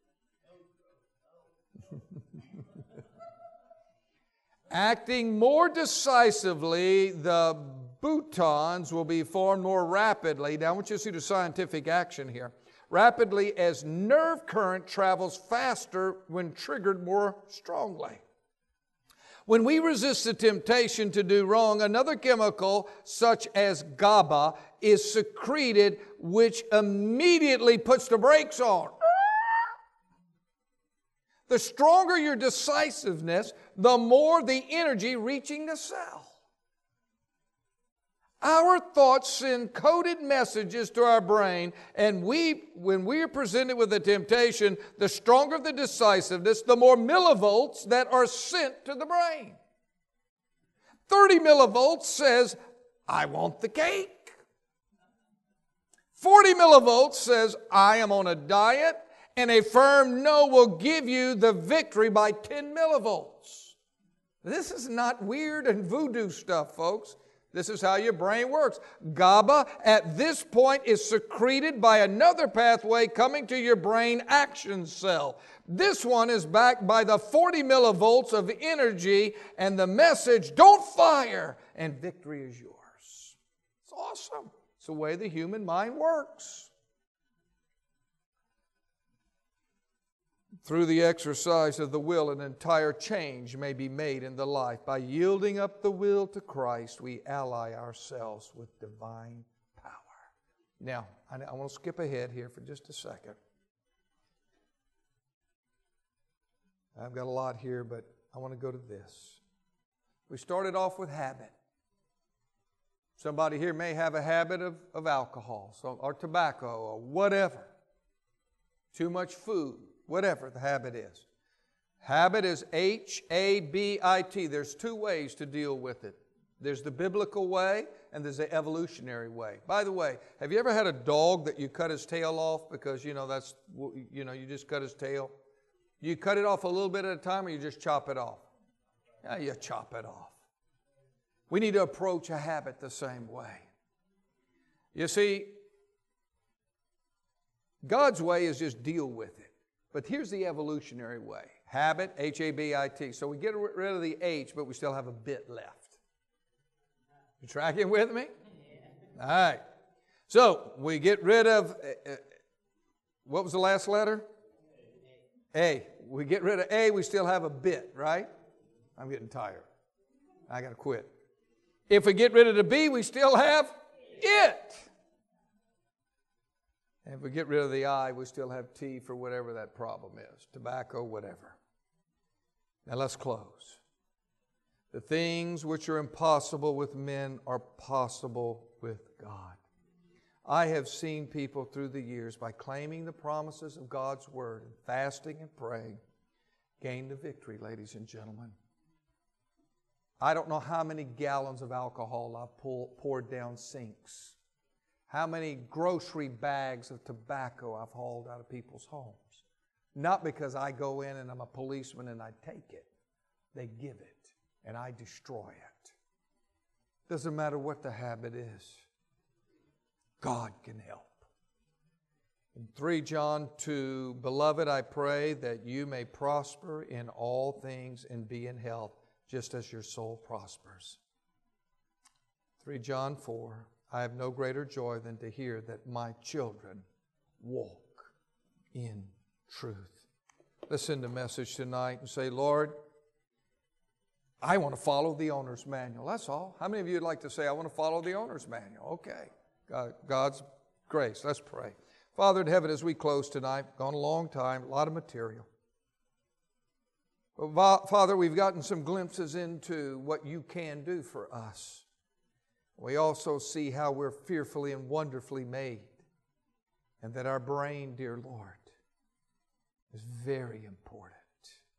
Acting more decisively, the boutons will be formed more rapidly. Now I want you to see the scientific action here. Rapidly as nerve current travels faster when triggered more strongly. When we resist the temptation to do wrong, another chemical, such as GABA, is secreted, which immediately puts the brakes on. The stronger your decisiveness, the more the energy reaching the cell. Our thoughts send coded messages to our brain, and when we are presented with a temptation, the stronger the decisiveness, the more millivolts that are sent to the brain. 30 millivolts says, I want the cake. 40 millivolts says, I am on a diet, and a firm no will give you the victory by 10 millivolts. This is not weird and voodoo stuff, folks. This is how your brain works. GABA at this point is secreted by another pathway coming to your brain action cell. This one is backed by the 40 millivolts of energy and the message, don't fire, and victory is yours. It's awesome. It's the way the human mind works. Through the exercise of the will, an entire change may be made in the life. By yielding up the will to Christ, we ally ourselves with divine power. Now, I want to skip ahead here for just a second. I've got a lot here, but I want to go to this. We started off with habit. Somebody here may have a habit of alcohol or tobacco or whatever. Too much food. Whatever the habit is. Habit is H-A-B-I-T. There's two ways to deal with it. There's the biblical way and there's the evolutionary way. By the way, have you ever had a dog that you cut his tail off because, you just cut his tail? You cut it off a little bit at a time or you just chop it off? Yeah, you chop it off. We need to approach a habit the same way. You see, God's way is just deal with it. But here's the evolutionary way. Habit, H-A-B-I-T. So we get rid of the H, but we still have a bit left. You tracking with me? Yeah. All right. So we get rid of, what was the last letter? A. We get rid of A, we still have a bit, right? I'm getting tired. I got to quit. If we get rid of the B, we still have it. And if we get rid of the I, we still have T for whatever that problem is. Tobacco, whatever. Now let's close. The things which are impossible with men are possible with God. I have seen people through the years, by claiming the promises of God's Word and fasting and praying, gain the victory, ladies and gentlemen. I don't know how many gallons of alcohol I've poured down sinks. How many grocery bags of tobacco I've hauled out of people's homes. Not because I go in and I'm a policeman and I take it. They give it and I destroy it. Doesn't matter what the habit is. God can help. In 3 John 2, Beloved, I pray that you may prosper in all things and be in health, just as your soul prospers. 3 John 4, I have no greater joy than to hear that my children walk in truth. Let's send a message tonight and say, Lord, I want to follow the owner's manual. That's all. How many of you would like to say, I want to follow the owner's manual? Okay. God's grace. Let's pray. Father in heaven, as we close tonight, gone a long time, a lot of material. But Father, we've gotten some glimpses into what you can do for us. We also see how we're fearfully and wonderfully made, and that our brain, dear Lord, is very important.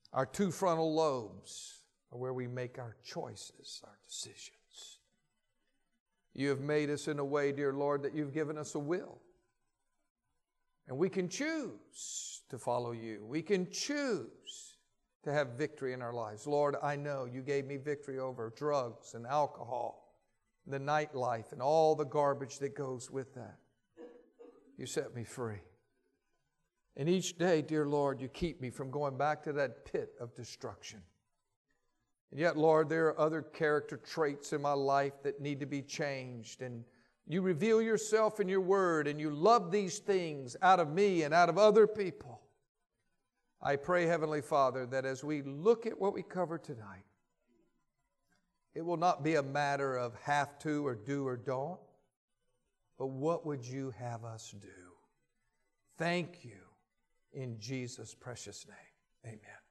Our two frontal lobes are where we make our choices, our decisions. You have made us in a way, dear Lord, that you've given us a will. And we can choose to follow you. We can choose to have victory in our lives. Lord, I know you gave me victory over drugs and alcohol, the nightlife, and all the garbage that goes with that. You set me free. And each day, dear Lord, you keep me from going back to that pit of destruction. And yet, Lord, there are other character traits in my life that need to be changed. And you reveal yourself in your word, and you love these things out of me and out of other people. I pray, Heavenly Father, that as we look at what we covered tonight, it will not be a matter of have to or do or don't, but what would you have us do? Thank you in Jesus' precious name. Amen.